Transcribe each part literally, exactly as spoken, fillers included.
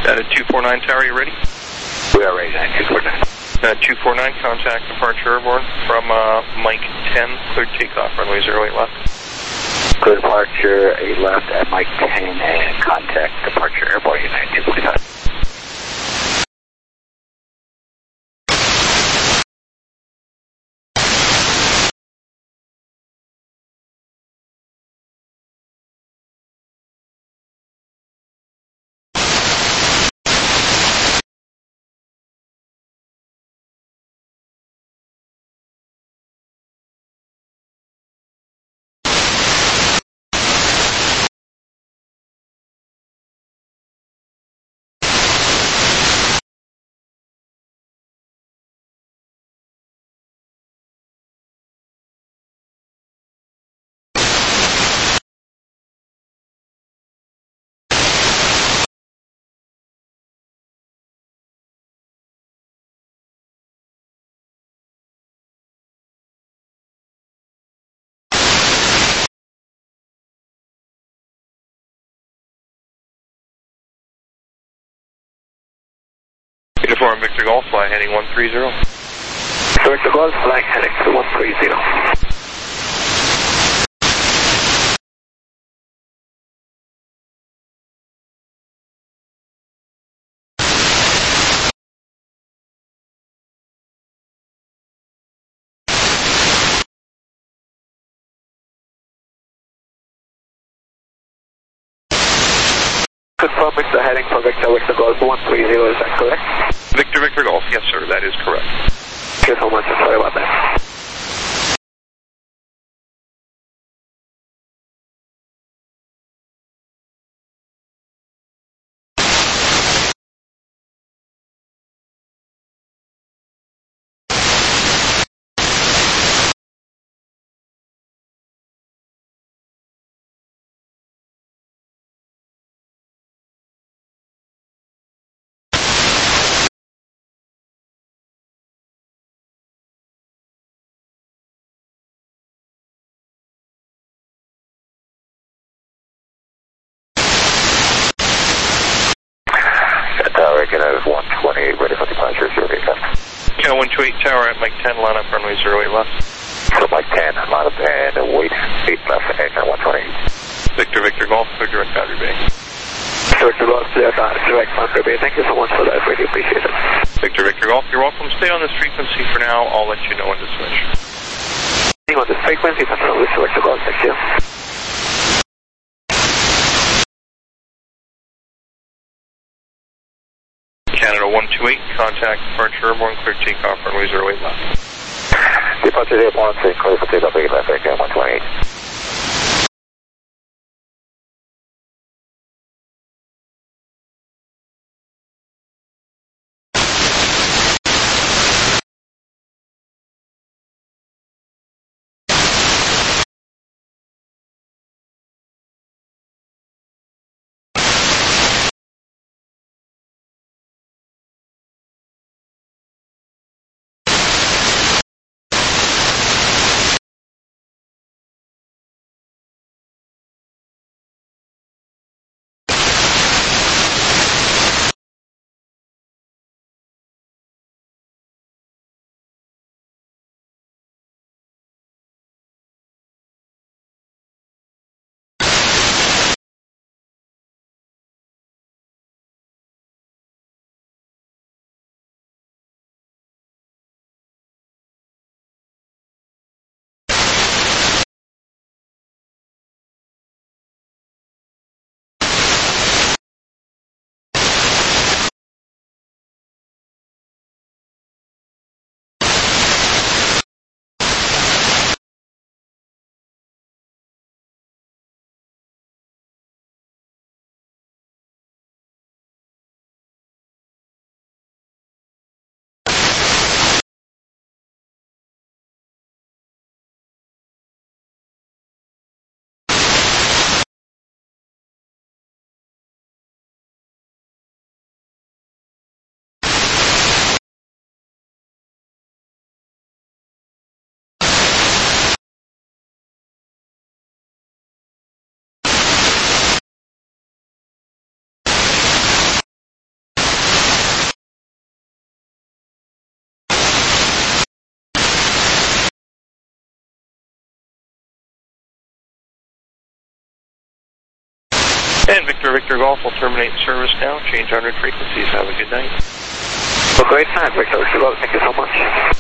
Uh, two four nine Tower, you ready? We are ready, nine two four nine. Uh, two four nine, contact departure airborne from uh, Mike ten, cleared takeoff, runway zero eight left. Clear departure, eight left at Mike ten, and contact departure airborne, nine two four nine. Uniform Victor Golf, fly heading one three zero. Victor Golf, fly heading to one three zero. Confirm Victor heading for Victor Victor Golf one three zero, is that correct? Victor Victor Golf, yes sir, that is correct. Thank you so much, sorry about that. Tower, get out of one twenty-eight, ready for departure, zero eight left. Channel one two eight Tower at Mike ten, line up runway zero eight left. So Mike ten, line up and wait, eight left, and one twenty-eight. Victor Victor Golf, clear direct boundary bay. Victor Golf, clear direct boundary bay. Thank you so much for that, really appreciate it. Victor Victor Golf, you're welcome. Stay on this frequency for now. I'll let you know when to switch. Staying on this frequency, control with Victor Golf, thank you. Canada one two eight, contact departure airborne, clear takeoff, runway zero eight left. Departure airborne, clear for takeoff, eight left, one twenty-eight. And Victor Victor Golf will terminate service now. Change one hundred frequencies. Have a good night. Well, great time, Victor Victor Golf. Thank you so much.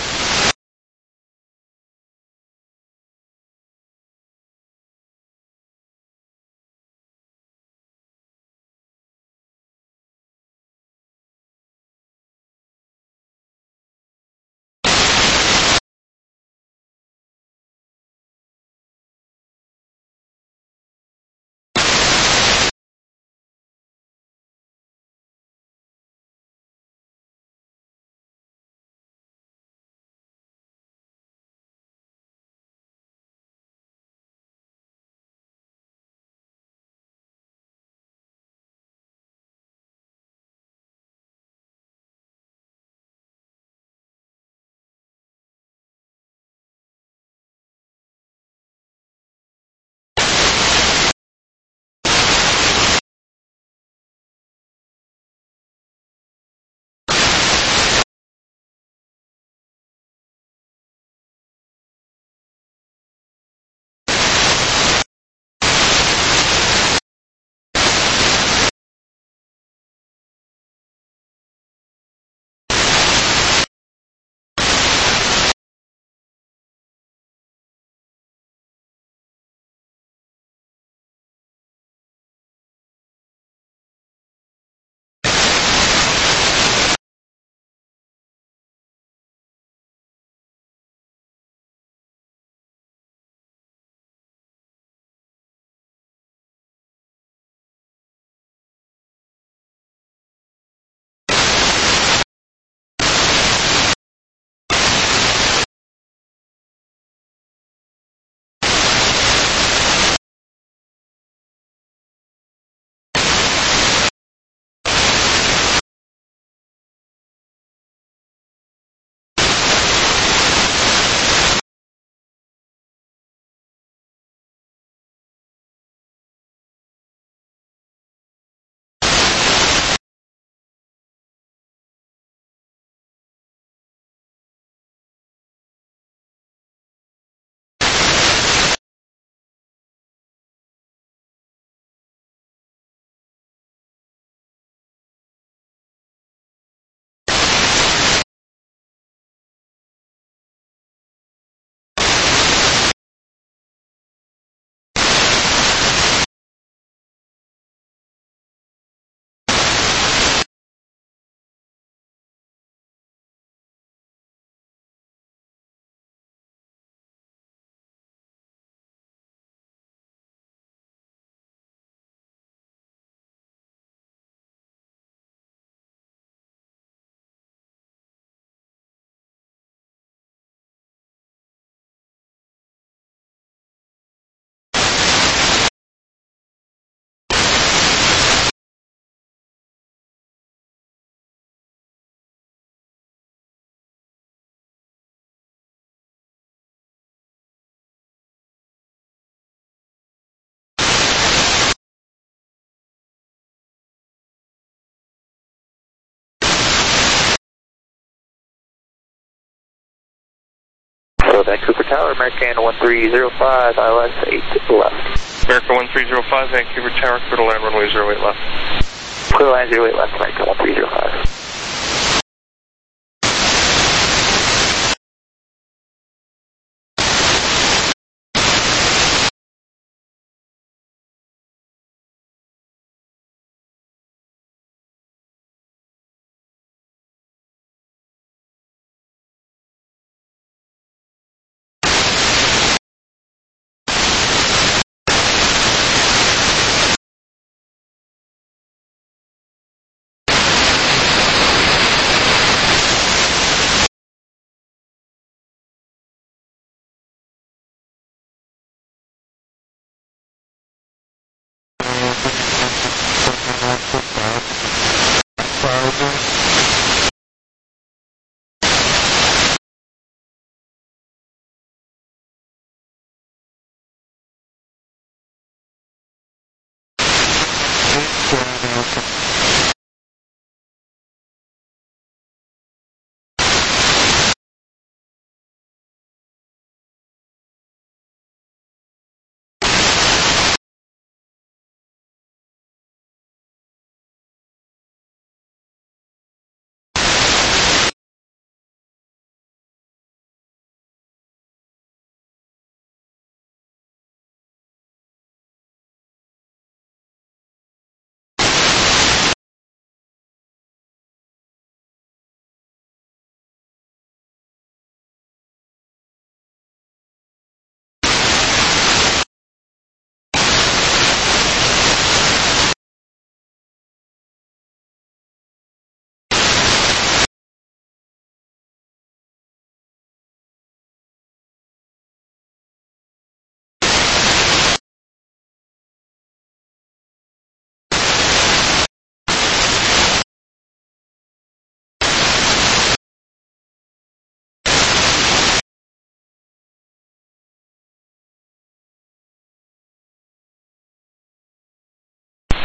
So Vancouver Tower, American one three zero five, I L S eight left. American one three zero five, Vancouver Tower, clear to land runway zero eight left. Clear to land zero eight left, American one three zero five.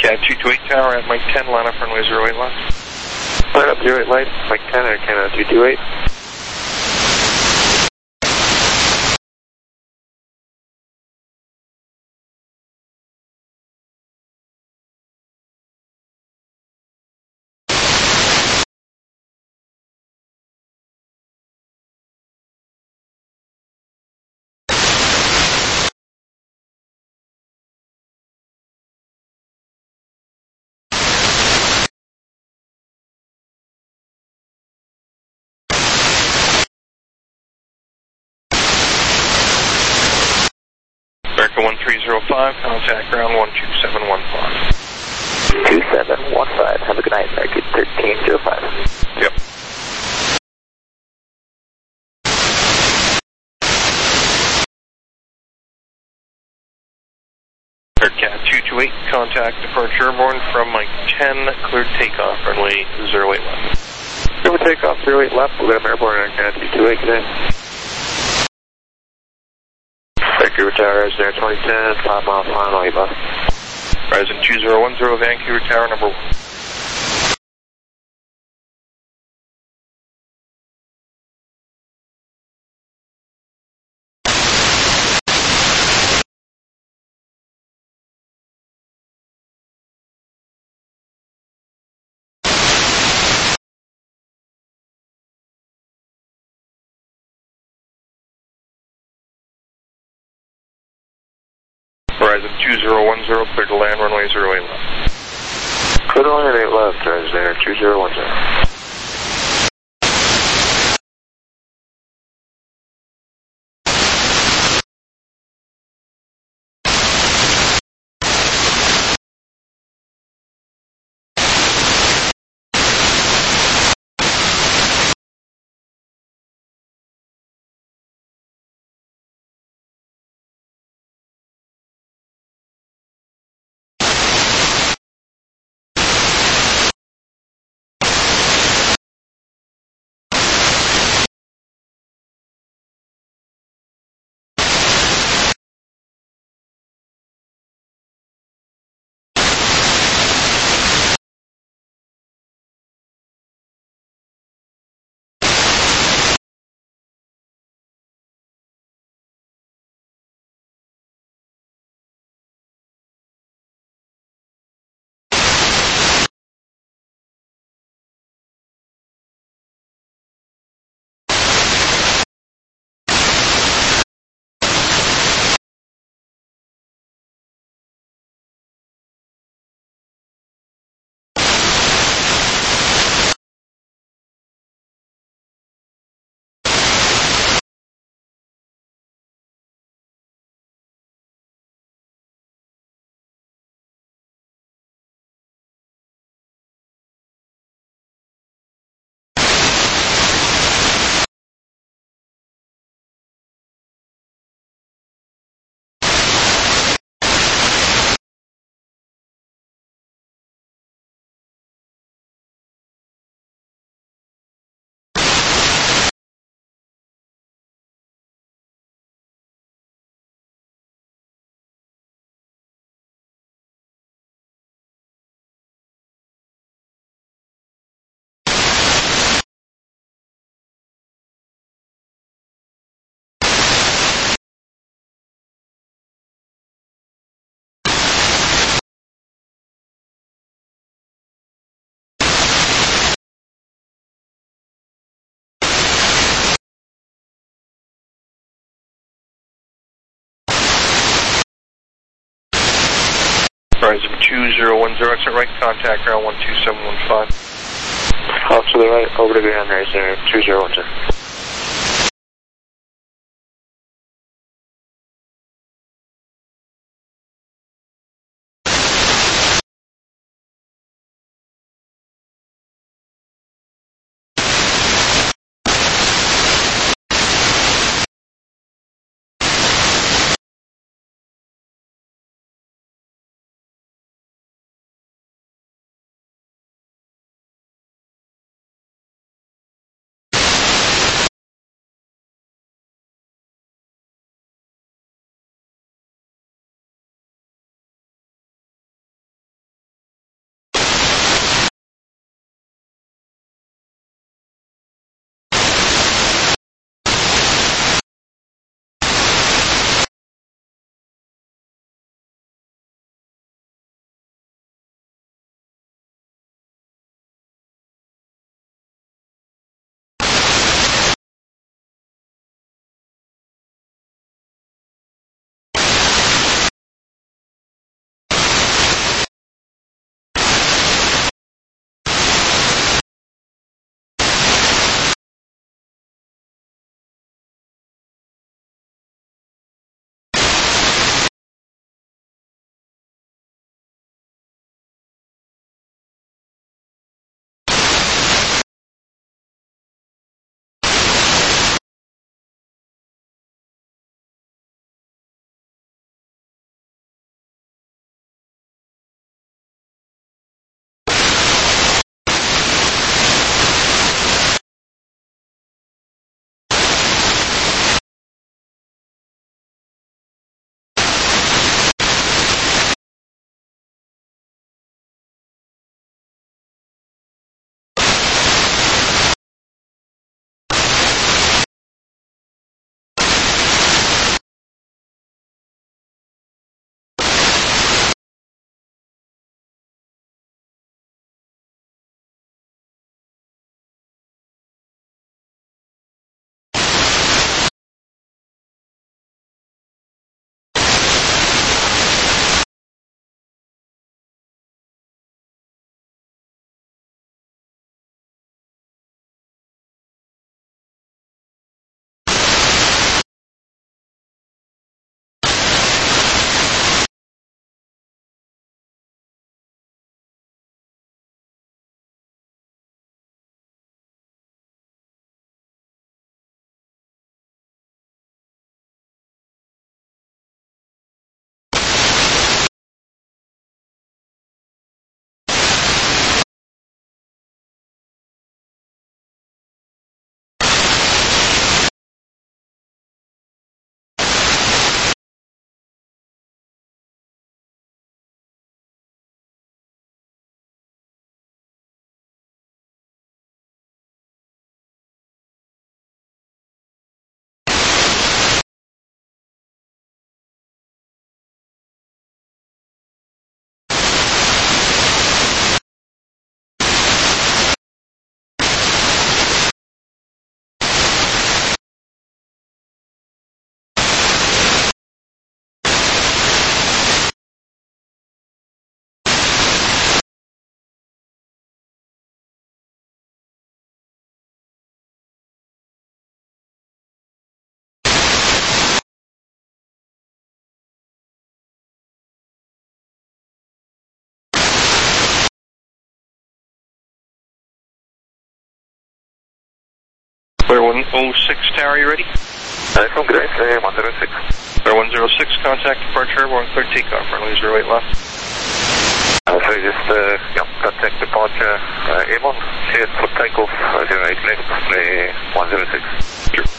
Cat two two eight Tower at Mike ten, line up runway zero eight left. Line up zero eight light, Mike ten at Canada two two eight. America one three zero five, contact ground one two seven one five. two seven one five, have a good night, America thirteen zero five. Yep. Cat two two eight, contact departure airborne from Mike ten, cleared takeoff, runway zero eight left. Clear takeoff zero eight left, we'll get him airborne on Canada two two eight today. Vancouver Tower, Arizona twenty ten, five mile final, eight left. Horizon two zero one zero, Vancouver Tower, number one. Horizon two zero one zero, clear to land, runway zero eight left. Clear to land, eight left, Horizon two zero one zero. Horizon two zero one zero, exit right, contact ground one two seven one five. Off to the right, over to ground, Arizona two zero one zero. Clear one oh six Tower, you ready? Uh, from Grace, uh, one oh six. Clear one oh six, contact departure airborne, clear takeoff, runway zero eight left. Uh, so just, uh, yeah, contact departure, uh, airborne, cleared for takeoff, uh, zero eight left, play one oh six. Sure.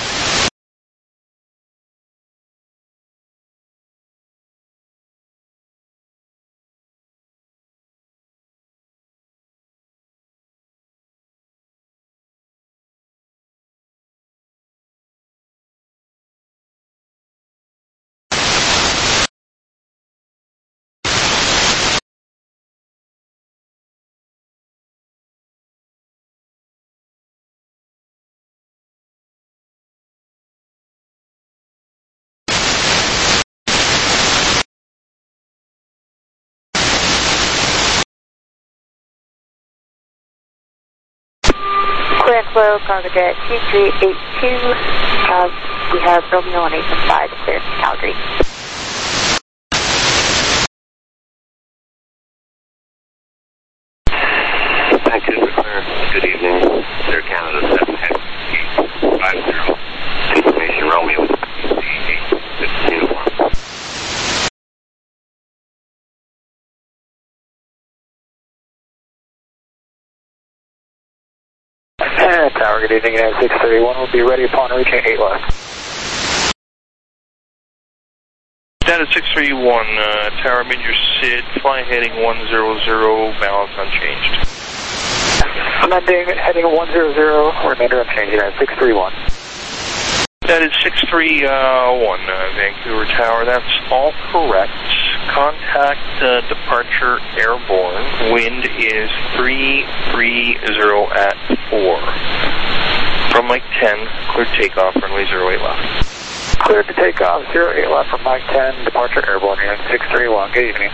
Clear and flow, cargo jet two three eight two. Uh, we have Romeo on eight one five, clear to Calgary. Vancouver, clear. Good evening. Clear Canada seven eight five zero. Information Romeo eight fifteen one. Uh, Tower, good evening, United six thirty-one will be ready upon reaching eight left. Data six three one, uh, Tower, mid your S I D, fly heading one hundred, balance unchanged. Amending, heading one hundred, remainder unchanged, United six three one. That is six three one, uh, Vancouver Tower, that's all correct. Contact uh, departure airborne, wind is three three zero at four. From Mike ten, clear takeoff, runway zero eight left. Cleared to take off, zero eight left from Mike ten, departure airborne, United six three one. Good evening.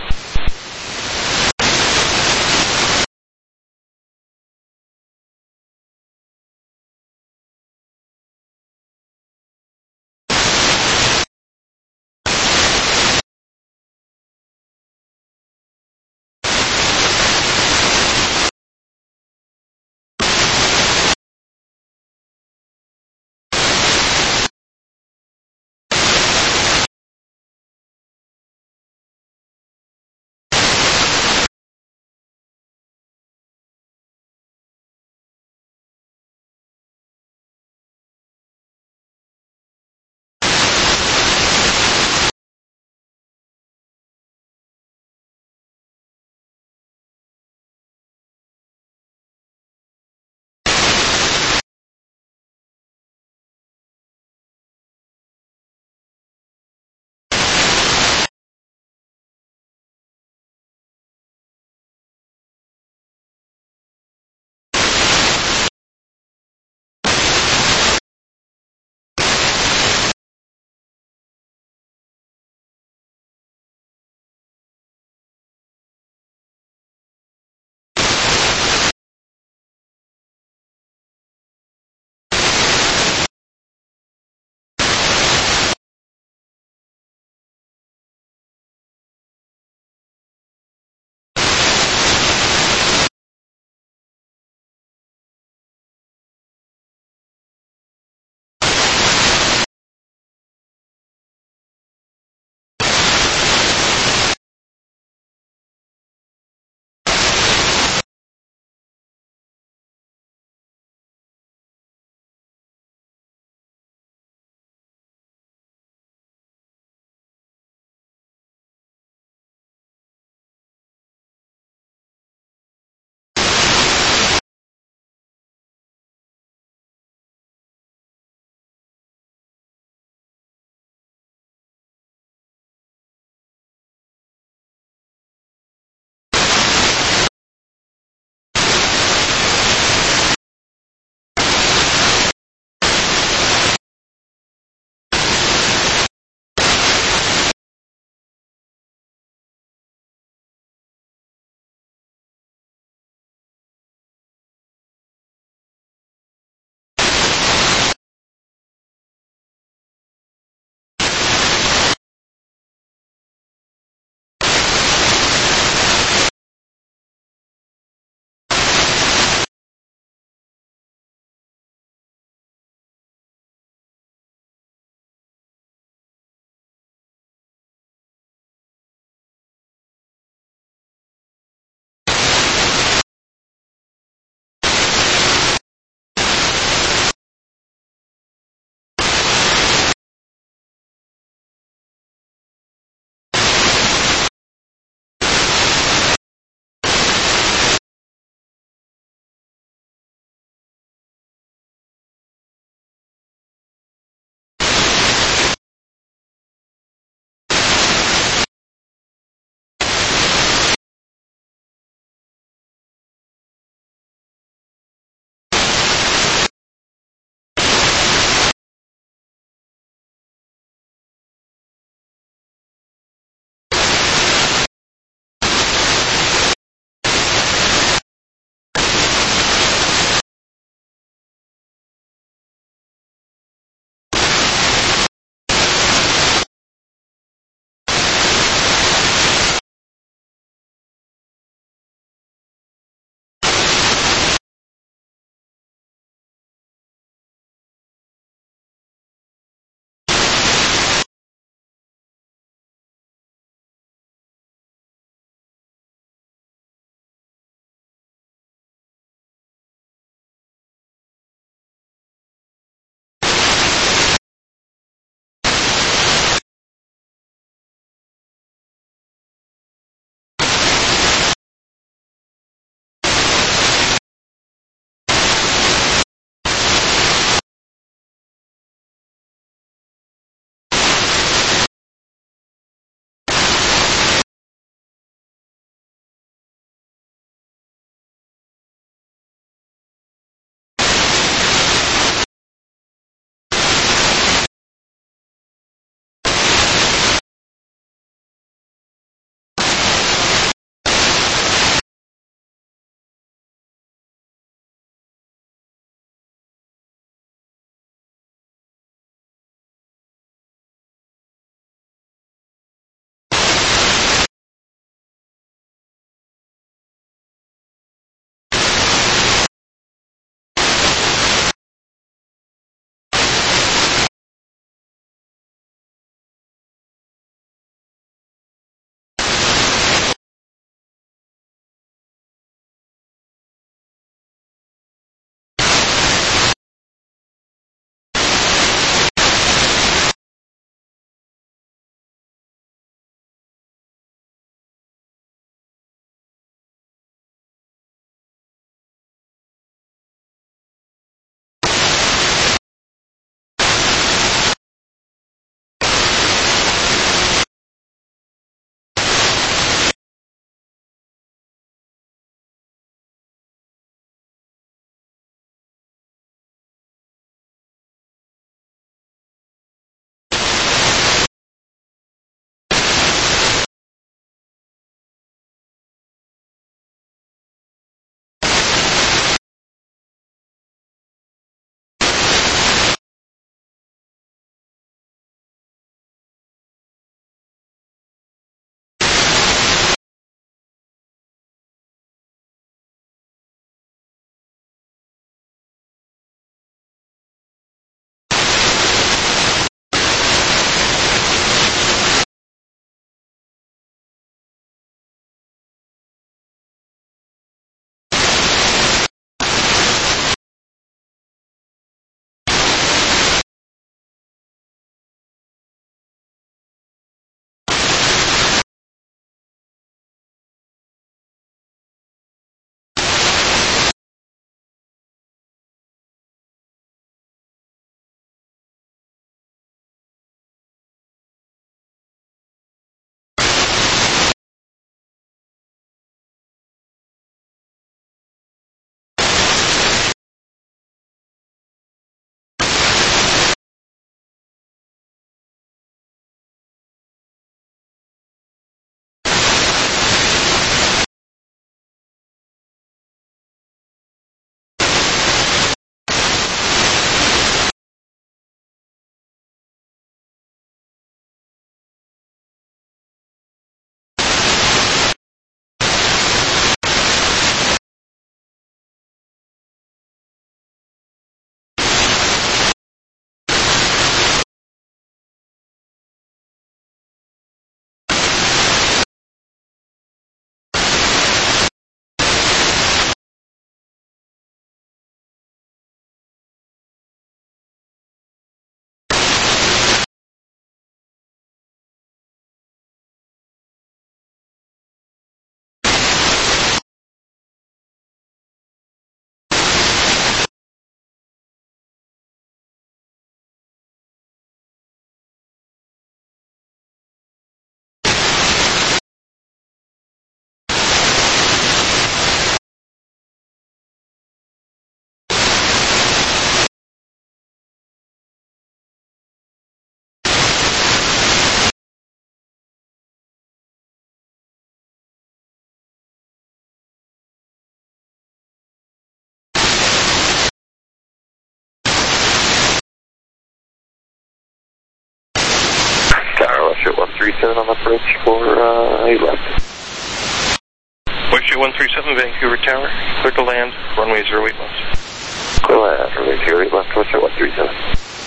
seven on the bridge for uh, eight left. WestJet one three seven, Vancouver Tower. Clear to land, runway zero eight left. Clear land, runway zero eight left, WestJet one three seven.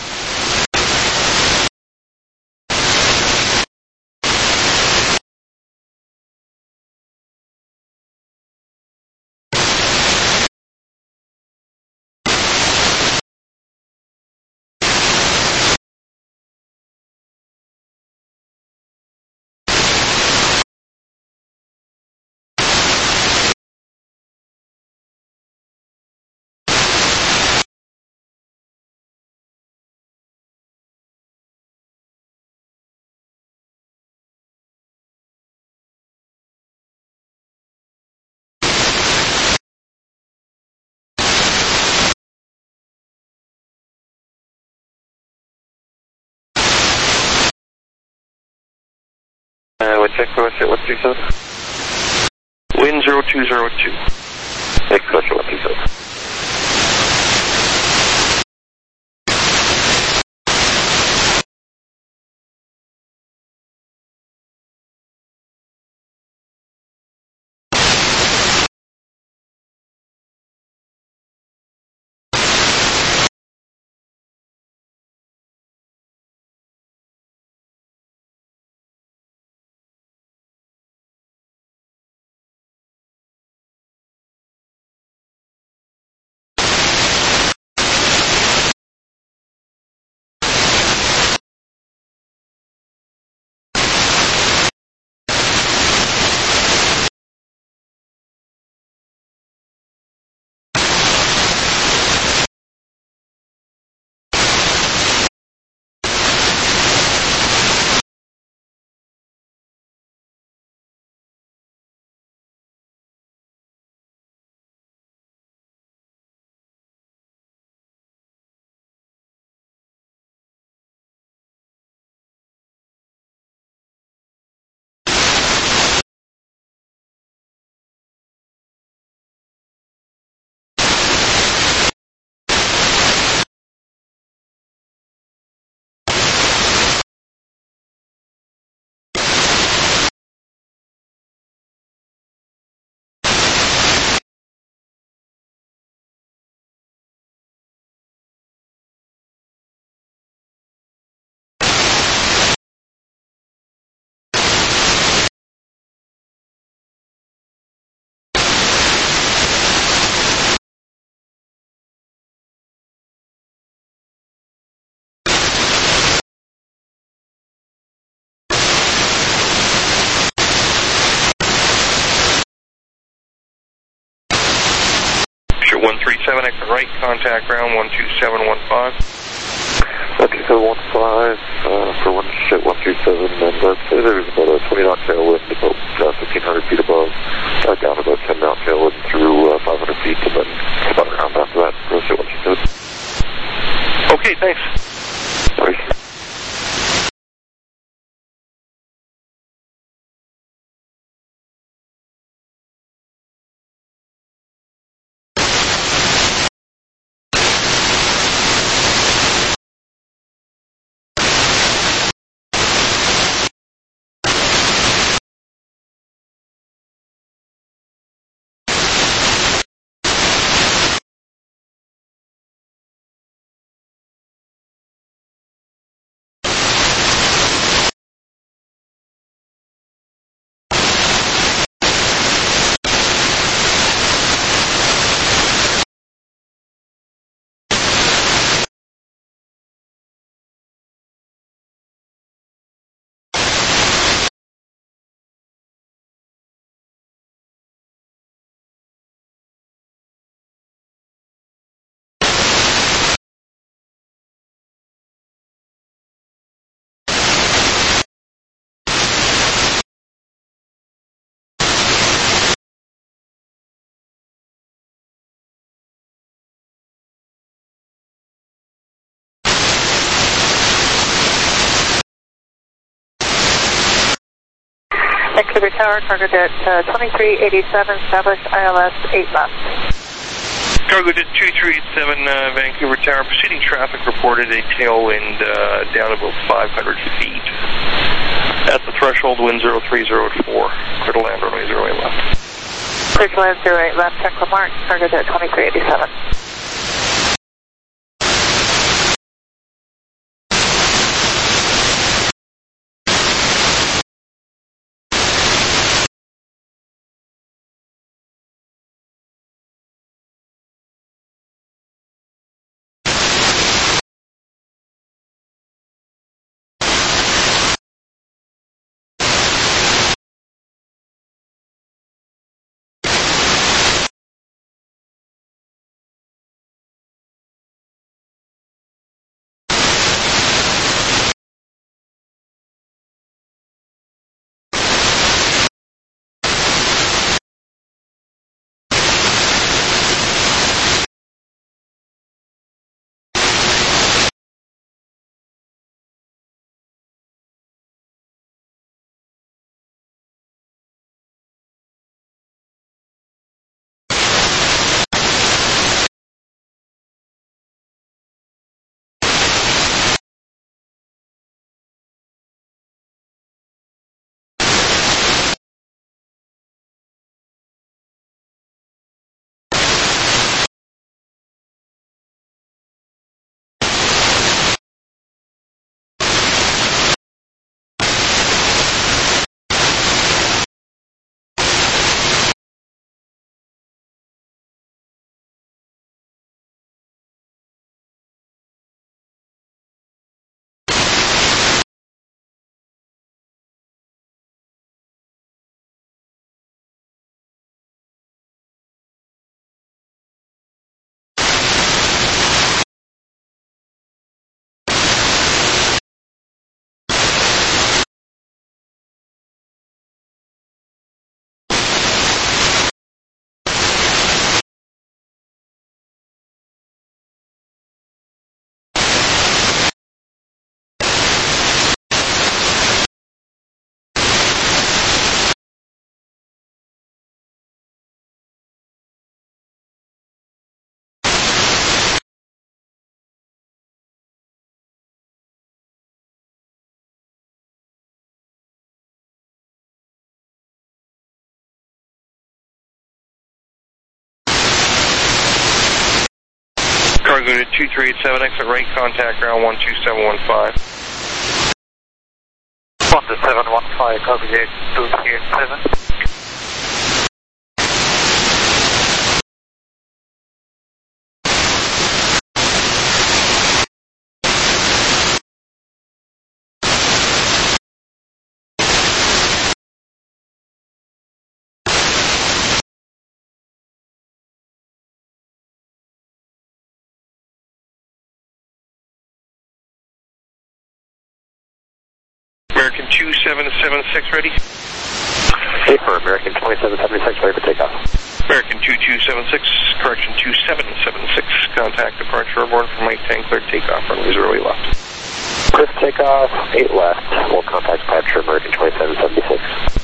Uh, we check for WestJet one three seven. Wind zero two zero two. Thanks, WestJet one three seven. one three seven, exit right, contact ground one two seven one five. one two seven one five uh, for WestJet one three seven, and uh, say there's about a twenty knot tailwind, about uh, fifteen hundred feet above, uh, down about ten knot tailwind through uh, five hundred feet, and then spun around after that. WestJet one three seven. Okay, thanks. Sorry. Vancouver Tower, cargo jet uh, twenty-three eighty-seven, established I L S eight left. Cargo jet two three eight seven, uh, Vancouver Tower, proceeding traffic reported a tailwind uh, down about five hundred feet at the threshold, wind zero three zero four. Clear to land, runway zero eight left. Clear to land zero eight left, check Lamarck, target at twenty-three eighty-seven. Cargo to two three eight seven, exit right, contact ground one two seven one five. one two seven one five, copy eight two three eight seven. American two seven seven six ready. Hey, for American twenty-seven seventy-six, ready for takeoff. American two two seven six, correction two seven seven six, contact departure airborne from Mike ten, clear takeoff, runway zero eight left. Clear takeoff, eight left, we'll contact departure American twenty-seven seventy-six.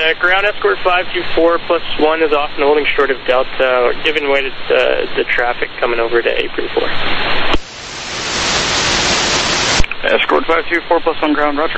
Uh, ground escort five two four plus one is off and holding short of Delta, giving way to uh, the traffic coming over to April four. Escort five two four plus one ground, roger.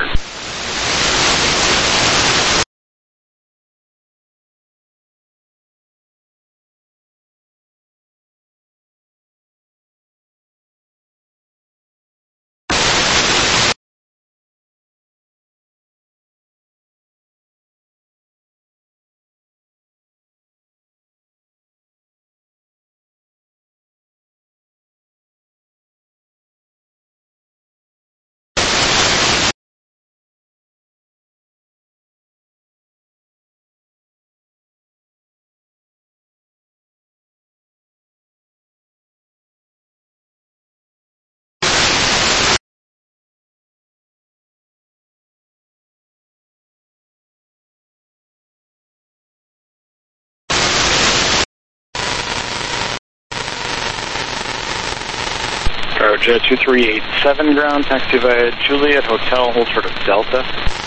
Jet two three eight seven ground, taxi via Juliet Hotel, hold short of Delta.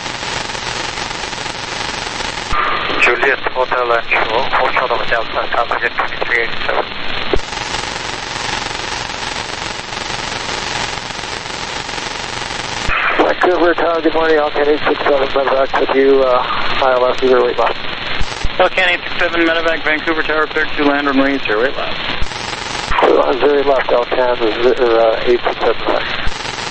Juliet Hotel and Shore, hold short of Delta, Target twenty-three eighty-seven. Vancouver Tower, good morning, Alcan eight six seven, medevac with you, uh, high left, zero eight left. Alcan eight six seven, medevac, Vancouver Tower, cleared to land on range, zero eight left. Zero left, Alcan, uh, eight six seven left.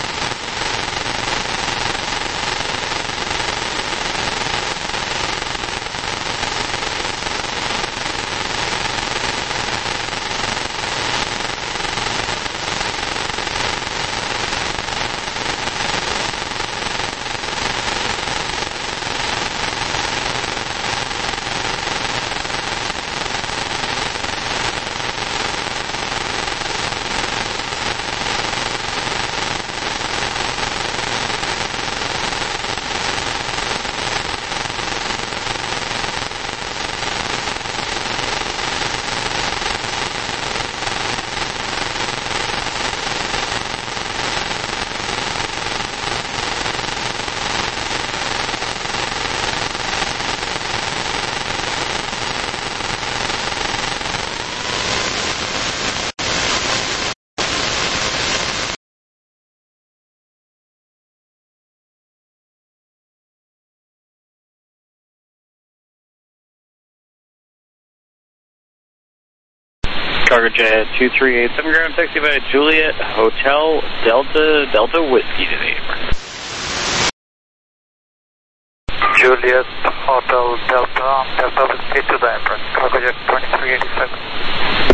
Cargo Jet two three eight seven ground, taxi via Juliet Hotel, Delta, Delta Whiskey to the apron. Juliet Hotel Delta, Delta Whiskey to the apron, Cargo Jet twenty-three eighty-seven.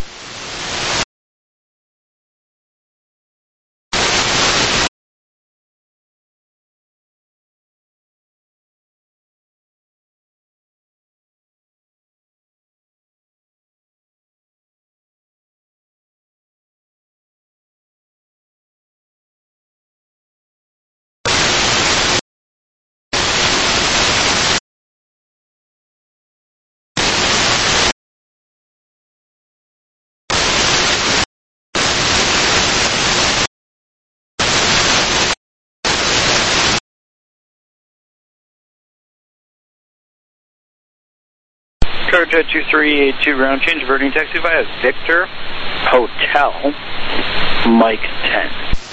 Cargo Jet two three eight two ground, change diverting taxi via Victor Hotel, Mike ten.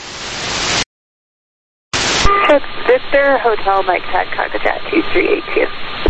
Victor Hotel, Mike ten, Cargo Jet two three eight two.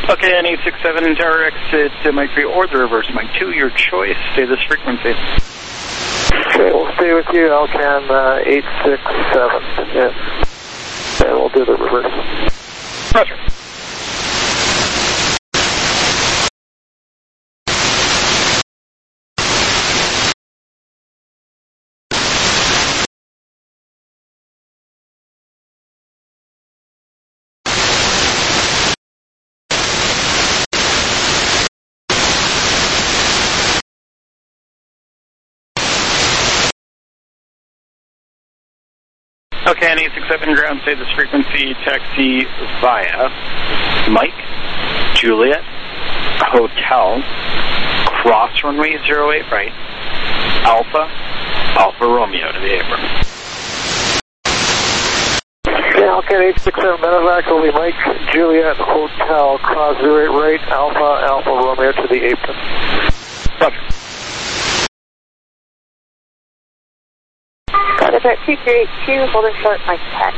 Okay, N eight six seven Tower exit to Mike three or the reverse Mike two, your choice. Stay this frequency. Okay, we'll stay with you, Alcan uh, eight six seven. Yeah. And we'll do the reverse. Roger. Okay, N eight six seven ground, stay this frequency, taxi via Mike, Juliet, Hotel, cross runway zero eight right, Alpha, Alpha Romeo to the apron. Okay, Alcan eight six seven Medevac will be Mike, Juliet, Hotel, cross zero eight right, Alpha, Alpha Romeo to the apron. Roger. Contact two three eight two, holding short, Mike ten.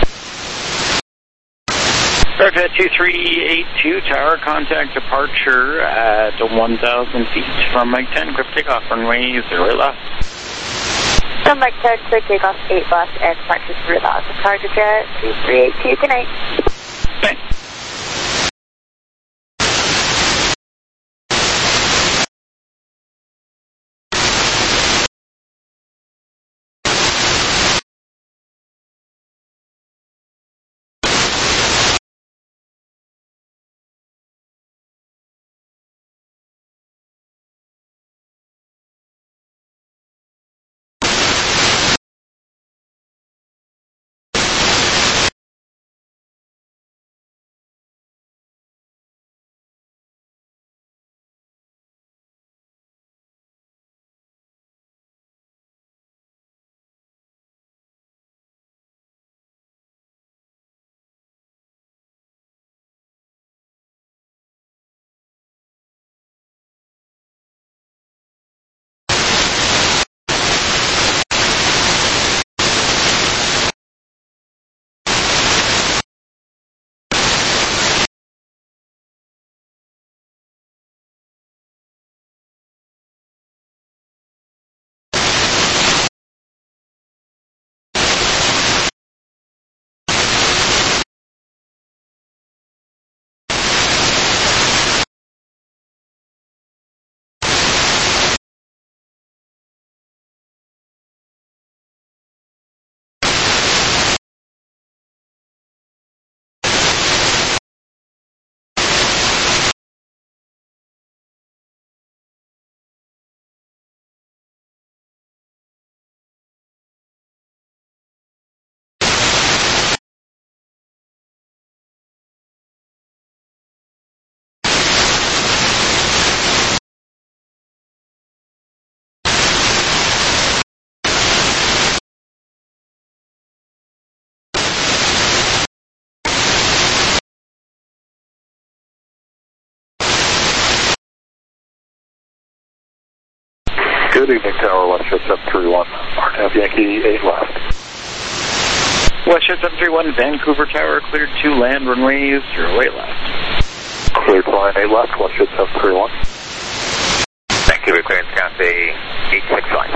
Perfect, two three eight two, tower contact departure at one thousand feet from Mike ten, quick takeoff, runway zero eight left. From Mike ten, quick takeoff eight left and practice three left. Target jet two three eight two, good night. Thanks. Good evening, Tower, Westjet seven three one, R T A F Yankee eight left. Westjet seven three one, Vancouver Tower, cleared to land, runway zero eight left. Cleared flying eight left, Westjet seven three one. Vancouver clearance, Cathay eight six one.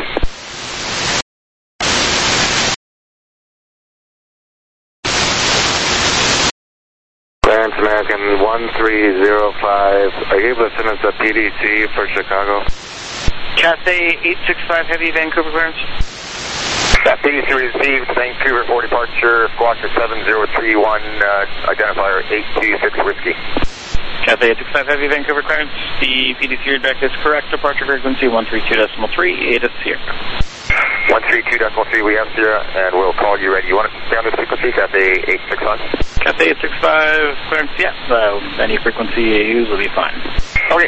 Clearance American one three zero five. Are you able to send us a P D C for Chicago? Cathay eight six five, heavy Vancouver clearance. That P D C received, Vancouver for departure, Squawker seven zero three one, uh, identifier eight two six Whiskey. Cathay eight six five, heavy Vancouver clearance. The P D C readback is correct. Departure frequency one three two point three, eight is Sierra. one three two point three, we have Sierra, and we'll call you ready. You want to stay on this frequency, Cathay eight six five? Cathay eight six five, clearance, yeah. Uh, any frequency you use will be fine. Okay.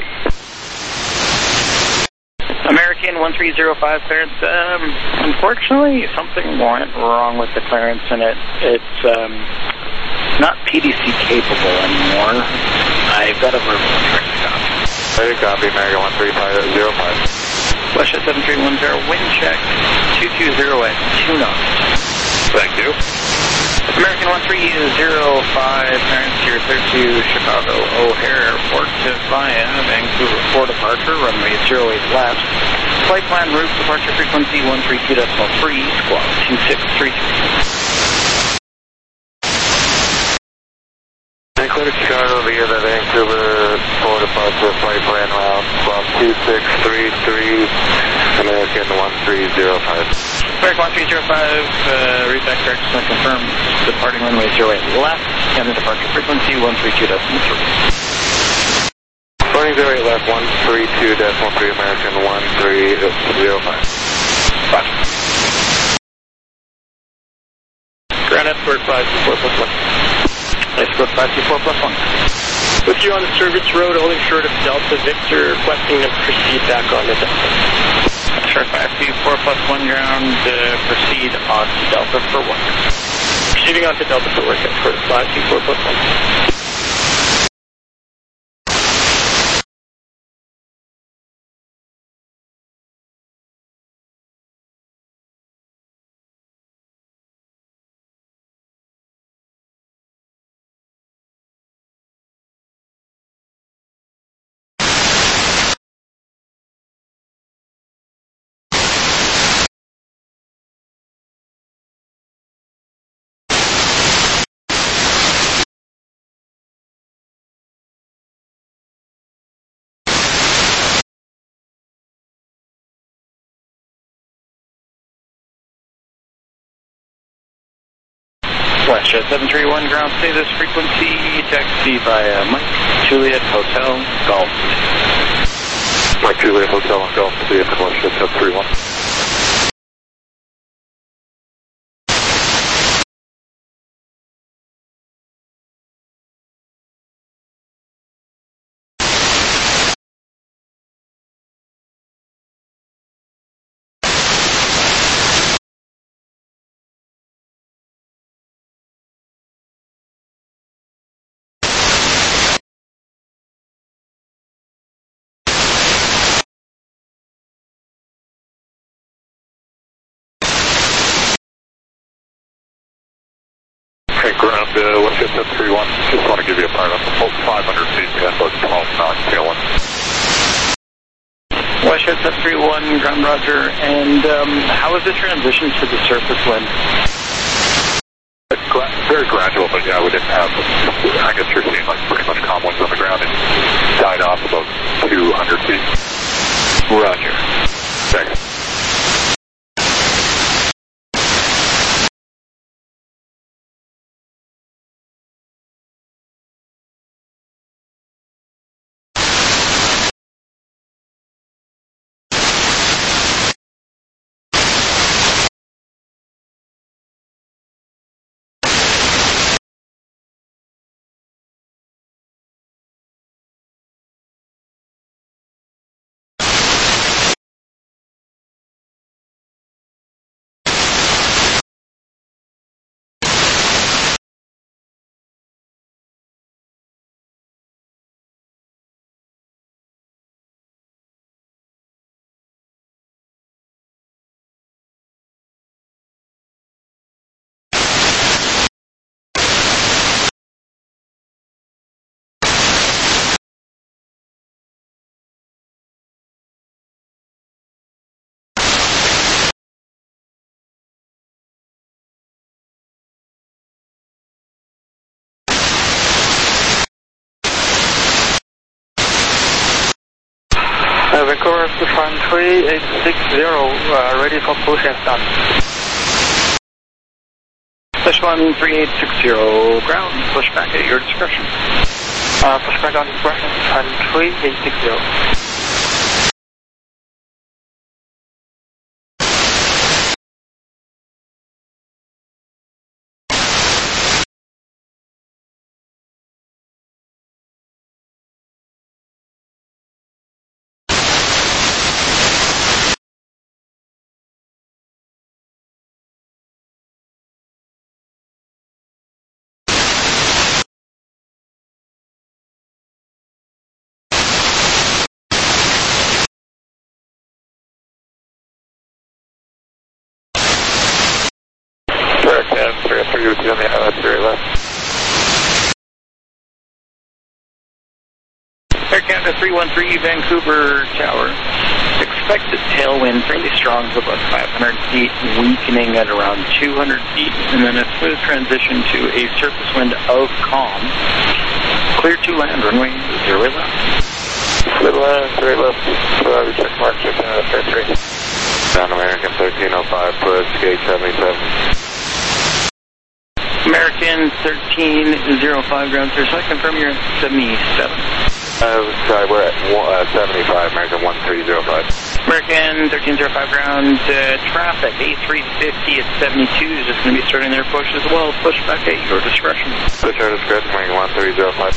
American one three zero five clearance. Um, unfortunately, something went wrong with the clearance, and it it's um, not P D C capable anymore. I've got a verbal copy. Ready, copy, American one three five zero five. Westjet seven three one zero, wind check two two zero at two knots. Thank you. American one three zero five, parents here clear to Chicago O'Hare Airport via Vancouver for departure, runway zero eight left. Flight plan route departure frequency one three two point three, squawk two six three three. Clear to Chicago via the Vancouver for departure, flight plan route, squawk two six three three, American one three zero five. American one three zero five, uh, route back direction confirmed, departing runway zero eight left, and the departure frequency one three two point three. Running zero eight left, one three two point three, American one three zero five. Roger. Ground escort five two four plus one. Escort five two four plus one. With you on the service road, holding short of Delta Victor, requesting to proceed back on to Delta. Sure, five two four plus one ground, uh, proceed on to Delta for work. Proceeding on to Delta for work, escort five two four plus one. Westjet seven three one, ground stay this frequency, taxi via Mike Juliet Hotel, Golf. Mike Juliet Hotel, Golf, C F Westjet seven three one. Okay, ground uh, Westjet seven three one, just want to give you a part on the full five hundred feet, and about twelve knots, tail one. Westjet seven three one, ground roger, and um, how is the transition to the surface wind? It's gra- very gradual, but yeah, we didn't have, I guess you're seeing like pretty much calm winds on the ground, and died off about two hundred feet. Roger. Thanks. Uh, Vancouver Sichuan three eight six zero, uh, ready for push and start. Sichuan three eight six zero, ground, push back at your discretion. Uh, push back on discretion, Sichuan three eight six zero. taxi on the I L S very left. Air Canada three one three, Vancouver Tower. Expected tailwind, fairly strong to about five hundred feet, weakening at around two hundred feet, and then a smooth transition to a surface wind of calm. Clear to land, runway zero eight left. Clear to land, zero eight left. Roger, check mark, check Canada thirty-three. Down American thirteen oh five, push, gate seventy-seven. American thirteen oh five, ground clear, so I confirm you're at seventy-seven. Uh, sorry, we're at uh, seventy-five, American one three oh five. American thirteen oh five, ground uh, traffic, A three fifty at seventy-two is just going to be starting their push as well. Push back at your discretion. Push our discretion, American one three oh five.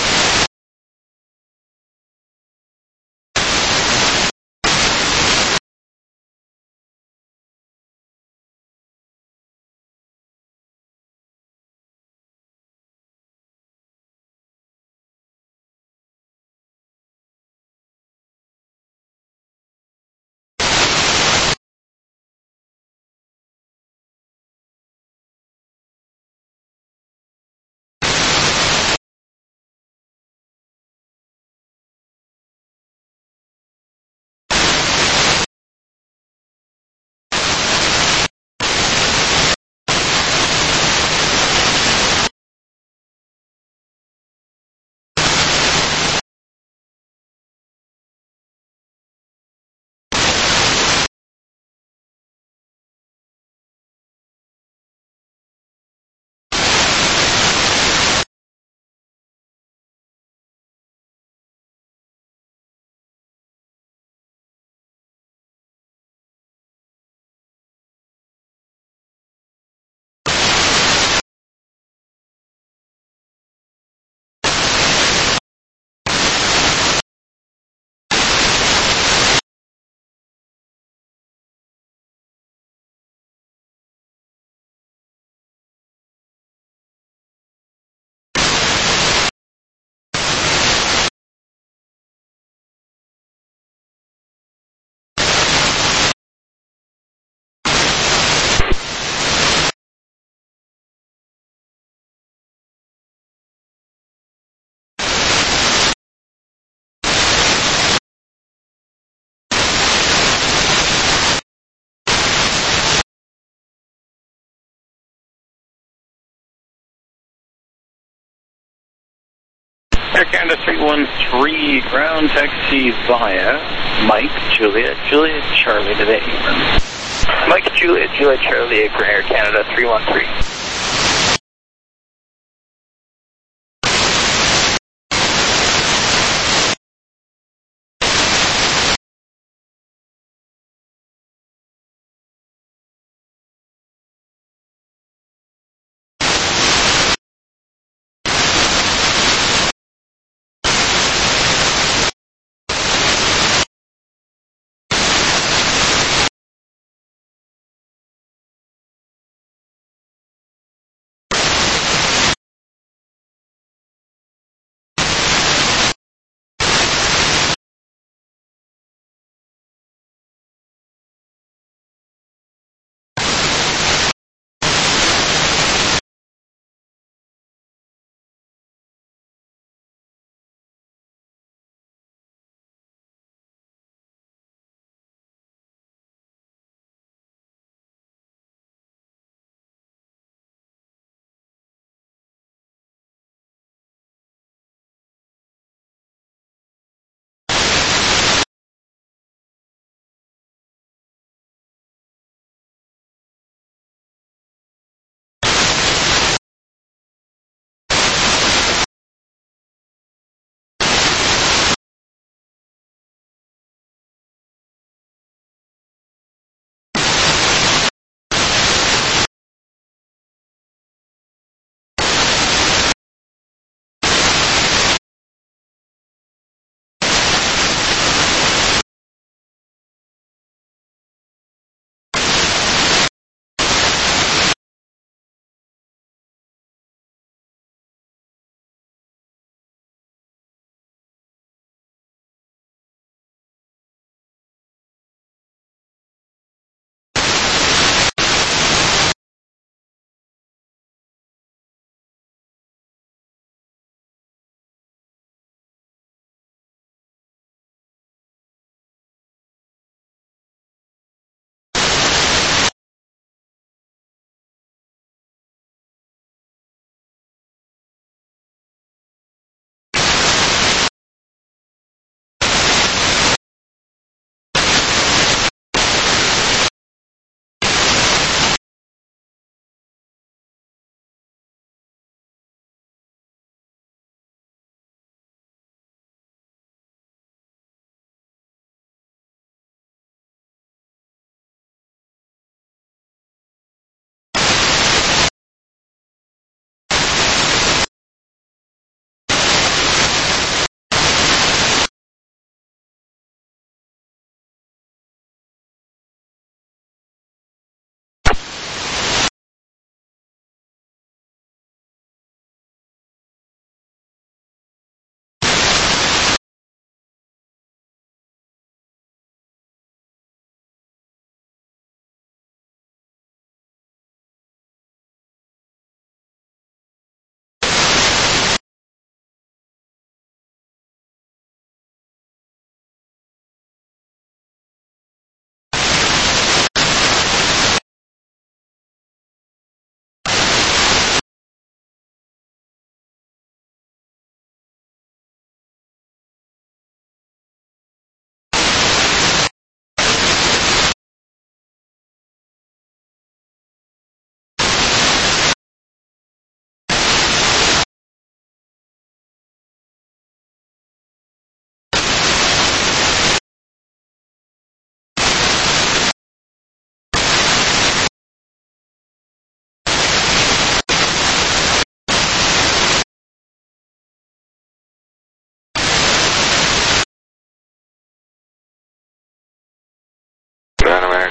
Air Canada three one three, ground taxi via Mike, Juliet, Juliet, Charlie today. Mike, Juliet, Juliet, Charlie, for Air Canada three one three.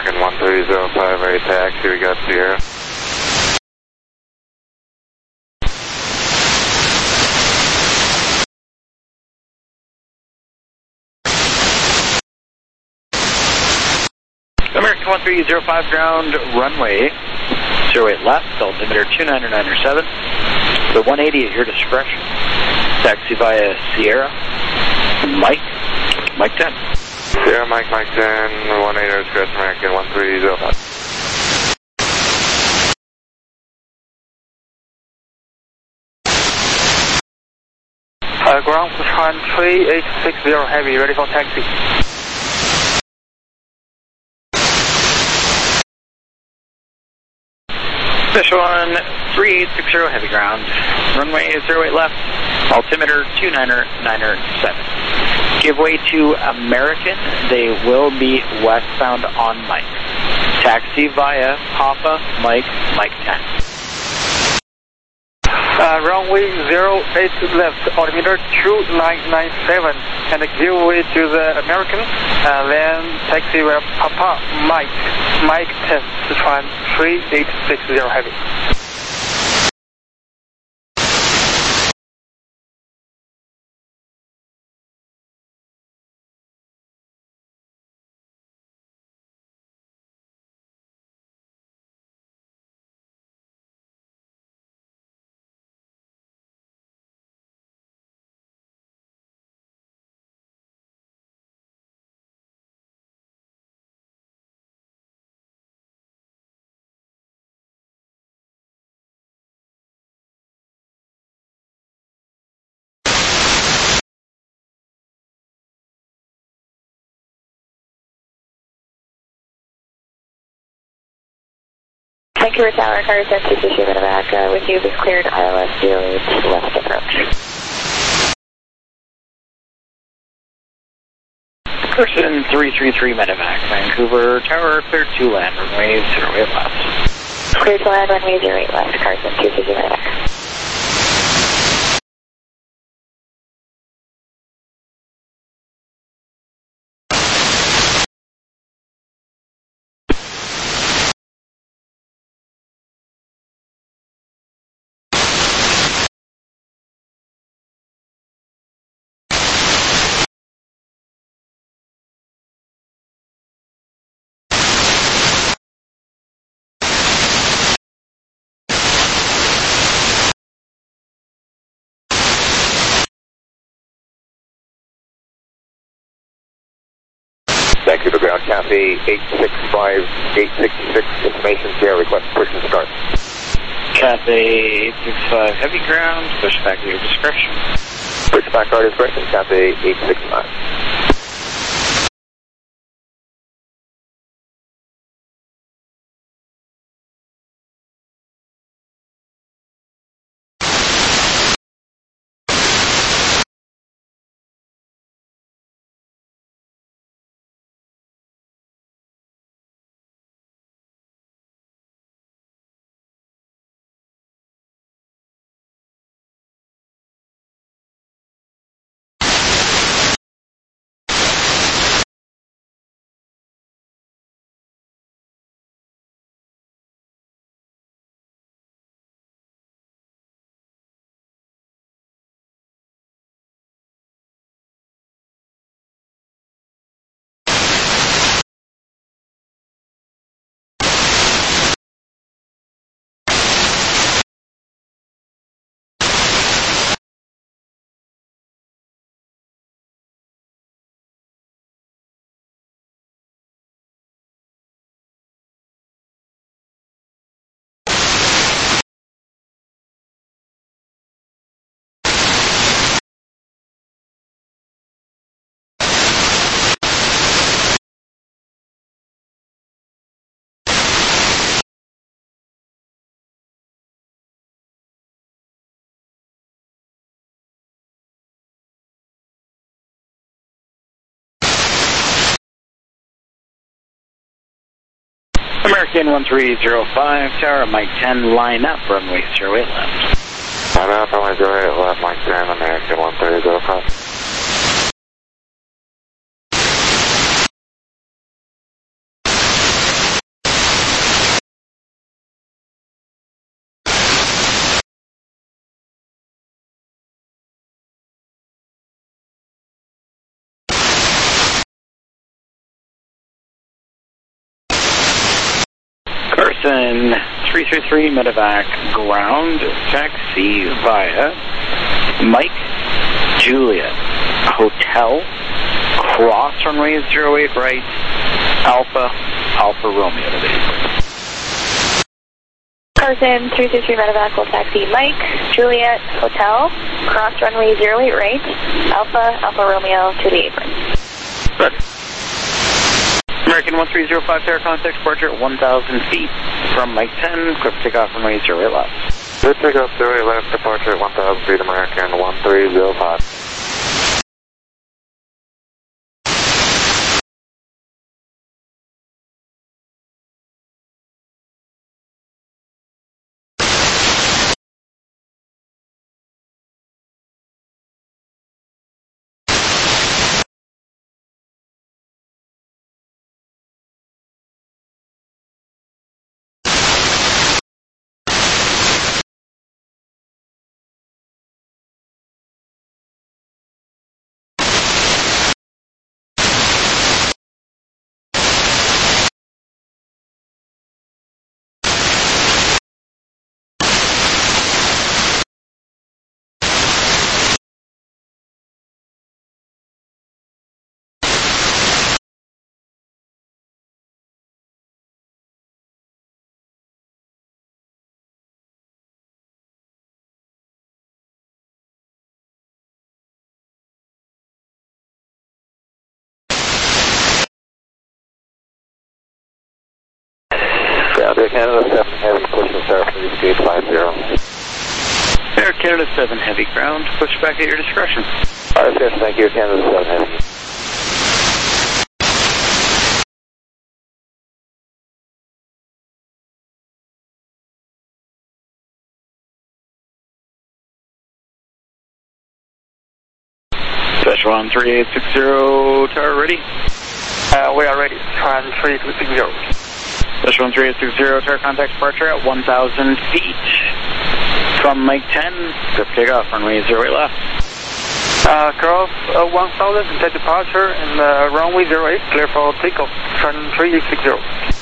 American one three zero five, ready taxi, we got Sierra. American one three zero five, ground runway zero eight left, altimeter two nine nine seven. The one eighty at your discretion. Taxi via Sierra. Mike, Mike ten. Sierra, Mike, Mike ten, one eighty discretion, American one three zero five. Uh, ground Sichuan three eight six zero heavy, ready for taxi. Sichuan three eight six zero, heavy ground. Runway zero eight left, altimeter two nine nine seven. Give way to American. They will be westbound on Mike. Taxi via Papa, Mike, Mike ten. Uh, runway zero eight left, altimeter two nine nine seven, and give way to the American, uh, then taxi via Papa, Mike, Mike ten, Sichuan three eight six zero heavy. Vancouver Tower, car set to Sushi Medevac, uh, with you, is cleared I L S zero eight left approach. Person three three three Medevac, Vancouver Tower, cleared to land, runway zero eight left. Cleared to land, runway zero eight left, Carson to Sushi Medevac. Vancouver ground, Cathay eight six five, eight six six, information, Sierra, request push and start. Cathay eight six five, heavy ground, push back to your discretion. Push back our discretion, Cathay eight six five. American one three zero five, Tower, Mike ten, line up, runway zero eight left. Line up, runway zero eight left, Mike ten, American one three zero five. Carson three three three medevac ground, taxi via Mike Juliet Hotel, cross runway zero eight right, Alpha, Alpha Romeo to the apron. Carson three three three medevac will taxi Mike Juliet Hotel, cross runway zero eight right, Alpha, Alpha Romeo to the apron. Good. American one three zero five, Terra contact departure at one thousand feet from Mike ten, clear for takeoff runway zero eight left. Good takeoff, zero eight left, departure at one thousand feet, American one three zero five. Air Canada seven Heavy, pushing Starfleet gate five zero. Air Canada seven Heavy ground, push back at your discretion. Alright, yes, thank you, Canada seven Heavy. Special on three eight six zero, tower ready? Uh, we are ready. Tran three two six zero. Special on three eight six zero, tower contact departure at one thousand feet from Mike ten, clear for takeoff runway zero eight left. Uh, cross uh, one thousand, take departure, and uh, runway zero eight, clear for takeoff. Tran three eight six zero.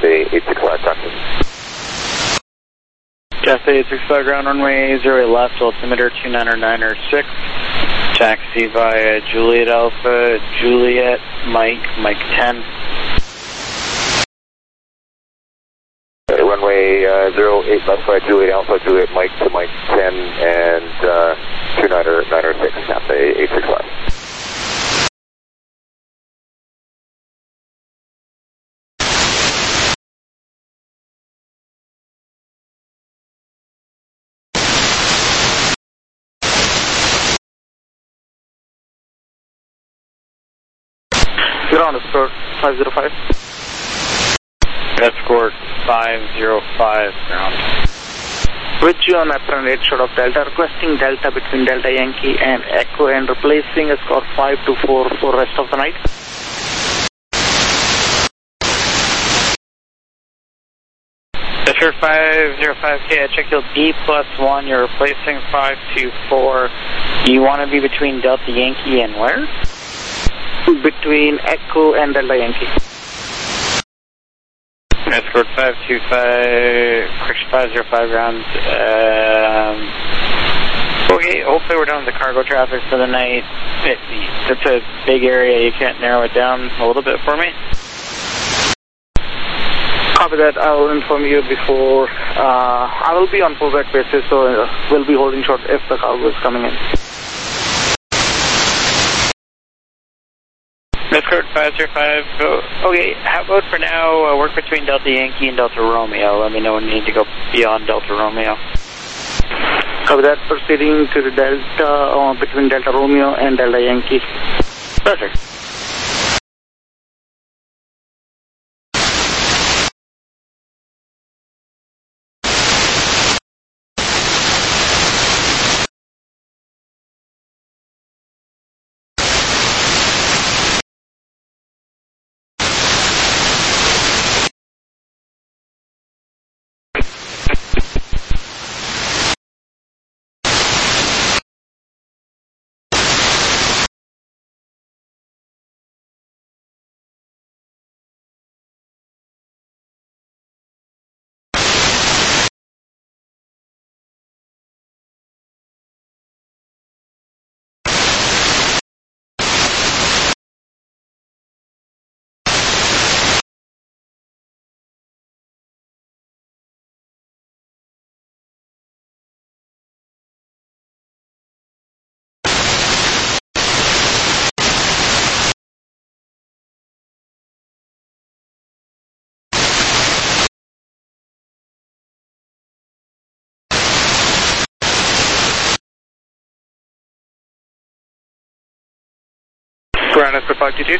Cathay eight six five, taxi. Cathay eight six five, ground runway zero eight left, altimeter two niner niner six. Taxi via Juliet Alpha, Juliet, Mike, Mike ten. Uh, runway uh, zero eight left by Juliet Alpha, Juliet Mike to Mike ten, and uh, two niner niner six, Cathay eight six five. Ground escort five zero five. Escort five zero five, ground. With you on apron eight short of Delta, requesting Delta between Delta Yankee and Echo and replacing escort five two four for rest of the night. Escort five zero five K, I check you'll B plus one, you're replacing five two four. You want to be between Delta Yankee and where? Between Echo and Delta Yankee. Escort five two five, correction five zero five ground. Um, okay, hopefully we're done with the cargo traffic for the night. It, it's a big area, you can't narrow it down a little bit for me? Copy that, I will inform you before. Uh, I will be on pullback basis, so uh, we'll be holding short if the cargo is coming in. Escort five zero five, okay, how about for now, uh, work between Delta Yankee and Delta Romeo. Let me know when you need to go beyond Delta Romeo. Copy that, proceeding to the Delta, uh, between Delta Romeo and Delta Yankee. Perfect. Ground Escort five two two.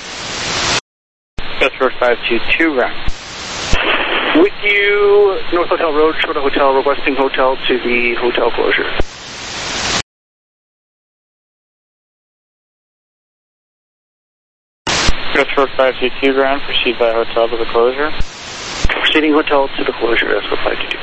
Escort five two two, ground. With you, North Hotel Road, short of hotel, requesting hotel to the hotel closure. Escort five two two, ground, proceed by hotel to the closure. Proceeding hotel to the closure, Escort five two two.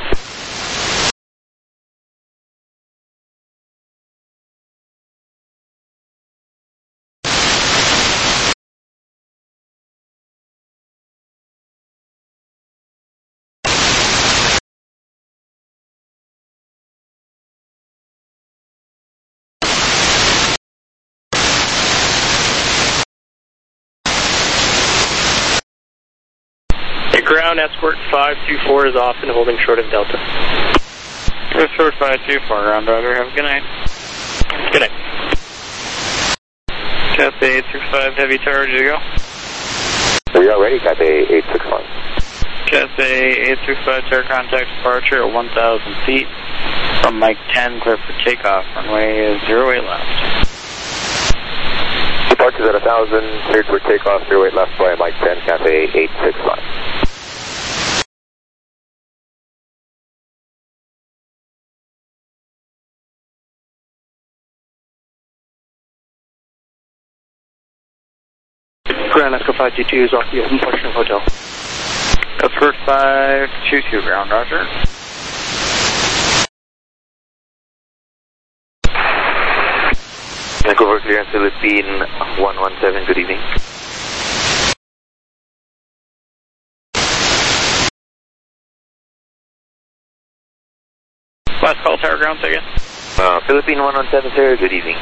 Ground Escort five two four is off and holding short of Delta. Escort five two four, ground driver. Have a good night. Good night. Cathay eight six five, heavy tower, ready to go? We are ready, Cathay eight six five. Cathay eight six five, tower contact departure at one thousand feet. From Mike ten, clear for takeoff. Runway zero eight left. Departures at one thousand, cleared for takeoff, zero eight left by Mike ten, Cathay eight six five. Ground Escort five two two is off the open portion of hotel. Escort five two two, ground, roger. Vancouver clearance Philippine one one seven, good evening. Last call, tower ground, say again. Uh, Philippine one one seven, sir. Good evening.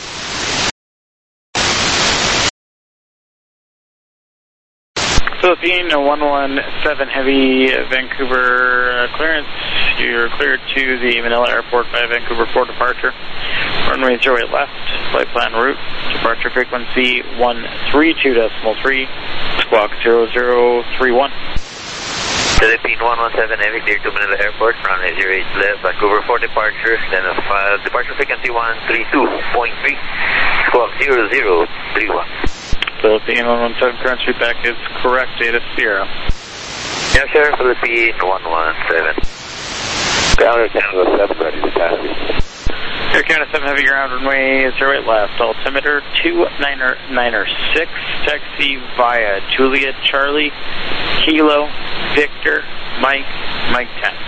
Philippine one one seven Heavy, Vancouver uh, clearance. You're cleared to the Manila Airport by Vancouver Port departure. Runway zero eight left, flight plan route, departure frequency one three two point three, squawk zero zero three one. Philippine one one seven Heavy, cleared to Manila Airport, runway zero eight left, Vancouver Port departure, then a uh, departure frequency one three two point three, squawk zero zero three one. Philippine one one seven, current feedback is correct, data Sierra. Yes, sir, Philippine one one seven. Ground Canada seven, ready to taxi. Air Canada seven Heavy, ground runway zero eight left, altimeter two niner niner six, taxi via Juliet Charlie, Kilo, Victor, Mike, Mike ten.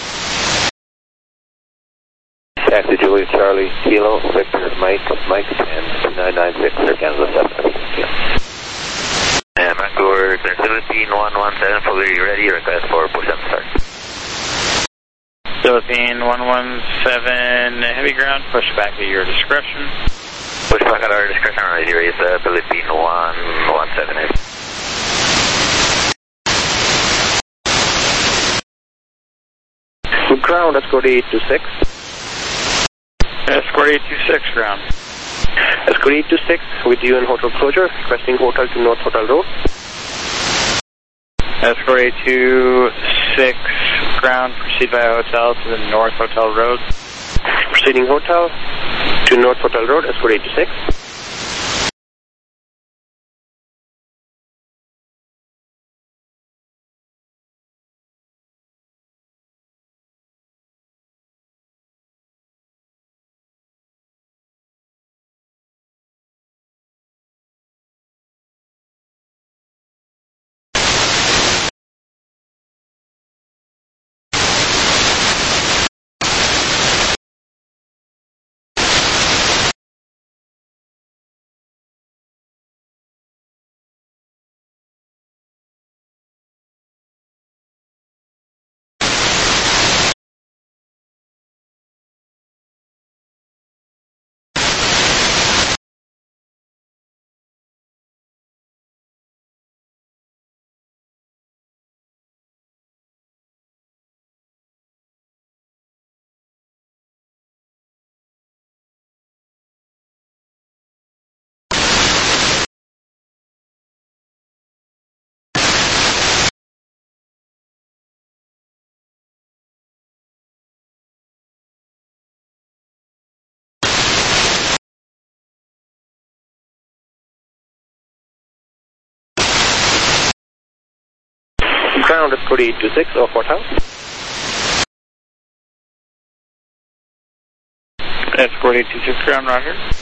Taxi Juliet Charlie, Kilo, Victor, Mike, Mike ten, two nine nine six, Air Canada seven. And Vancouver, Philippine one one seven, fully ready, request for push and start. Philippine one one seven Heavy, ground, push back at your discretion. Push back at our discretion, right here is uh, Philippine one one seven Heavy. Ground, Escort eight two six. Escort eight two six, ground. Escort eight two six, with you in hotel closure, requesting hotel to North Hotel Road. Escort eight two six, ground, proceed via hotel to the North Hotel Road. Proceeding hotel to North Hotel Road, Escort eight two six. Ground, Escort eight two six, off Port House. Escort eight two six, ground, roger.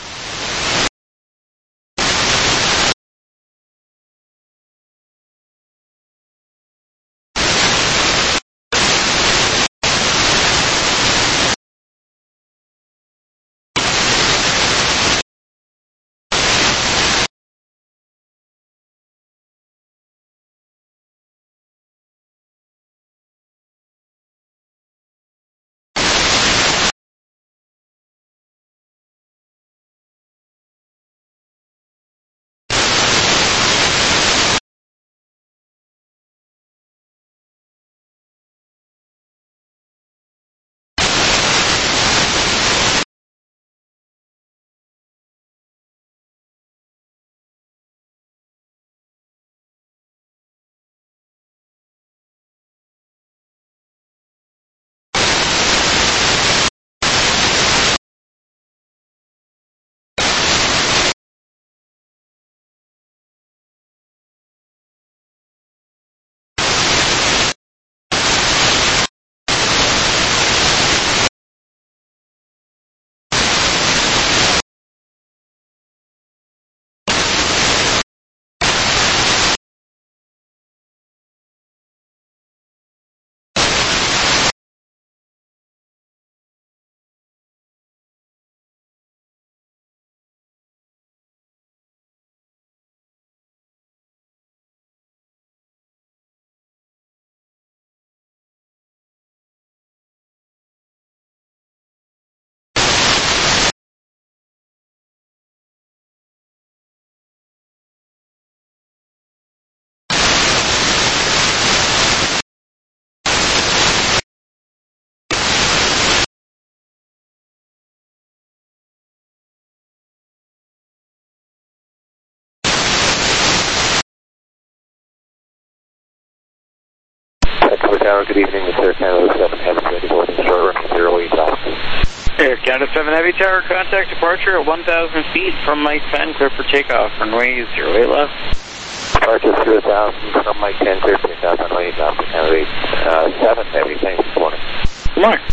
Tower, good evening. This is Air Canada seven Heavy, ready holding short running zero eight off. Air Canada seven Heavy Tower, contact departure at one thousand feet from Mike ten, clear for takeoff, runway zero eight left. Departure through one thousand from Mike ten, clear for takeoff, runway Alpha Canada uh, seven Heavy, thanks, good morning. Good morning.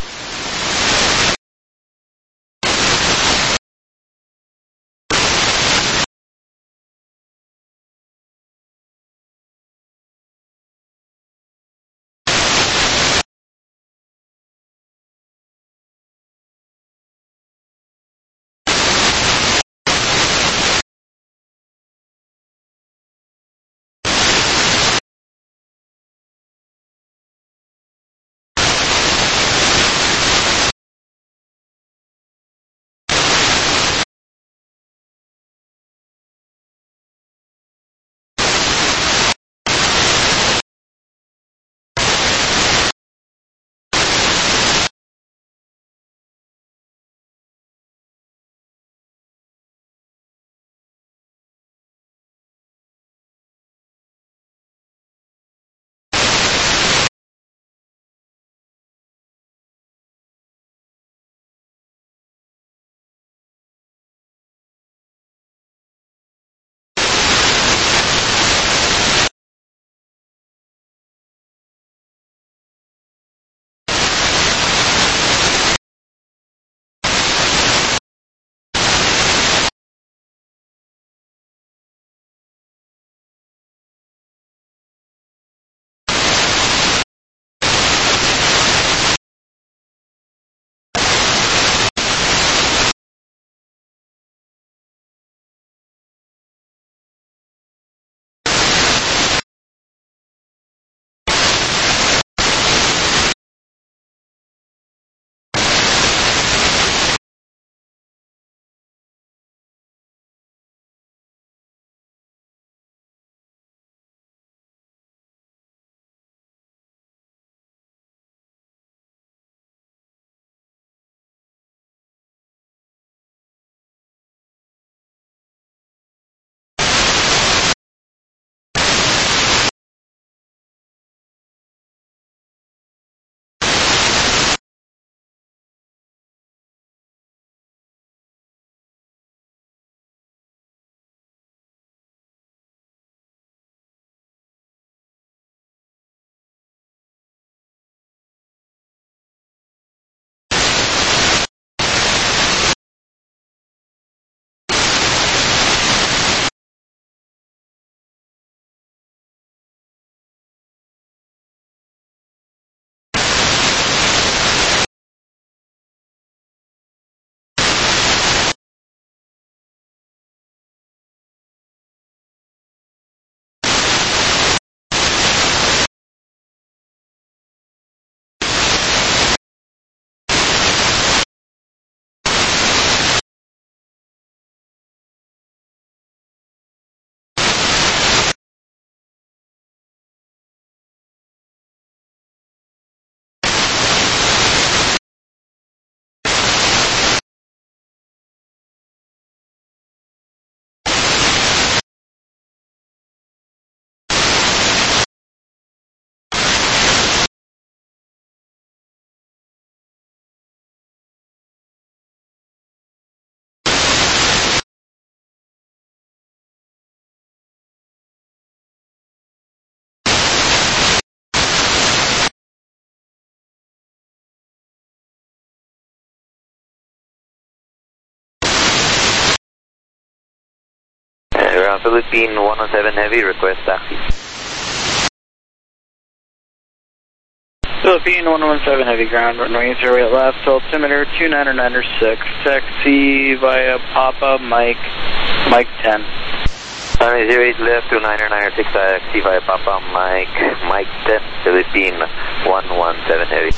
Ground Philippine one one seven Heavy, request taxi. Philippine one one seven Heavy, ground runway zero eight left, altimeter two nine nine six, taxi via Papa Mike, Mike ten. Runway zero eight left, two nine nine six, taxi via Papa Mike, Mike ten, Philippine one one seven Heavy.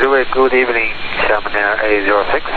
Juliet, good evening, Sherman Air A zero six.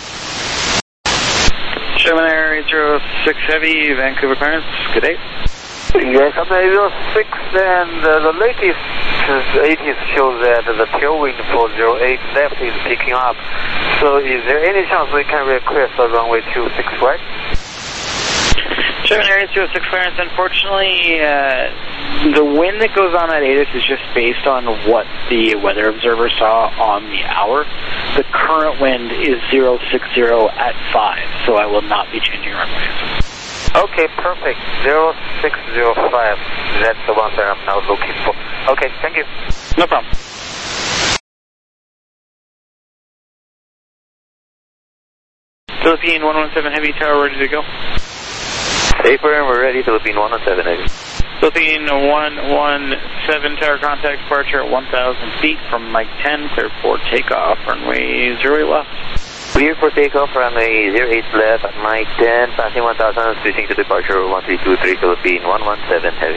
Sherman Air eight zero six Heavy, Vancouver clearance, good day. Yes, I'm eight zero six, and uh, the latest eighties shows that the tailwind for zero eight left is picking up. So is there any chance we can request a runway two six right? Sherman Air eight zero six clearance, unfortunately, uh, the wind that goes on at A T I S is just based on what the weather observer saw on the hour. The current wind is zero six zero at five, so I will not be changing runways. Okay, perfect. zero six zero five. That's the one that I'm now looking for. Okay, thank you. No problem. Philippine one one seven Heavy Tower, ready to go. Affirm, we're ready. Philippine one one seven Heavy. Philippine one one seven Tower contact departure at one thousand feet from Mike ten, clear for takeoff, runway zero eight left. Clear for takeoff, runway zero eight left at Mike ten, passing one thousand, switching to departure one three two three, Philippine one one seven Heavy.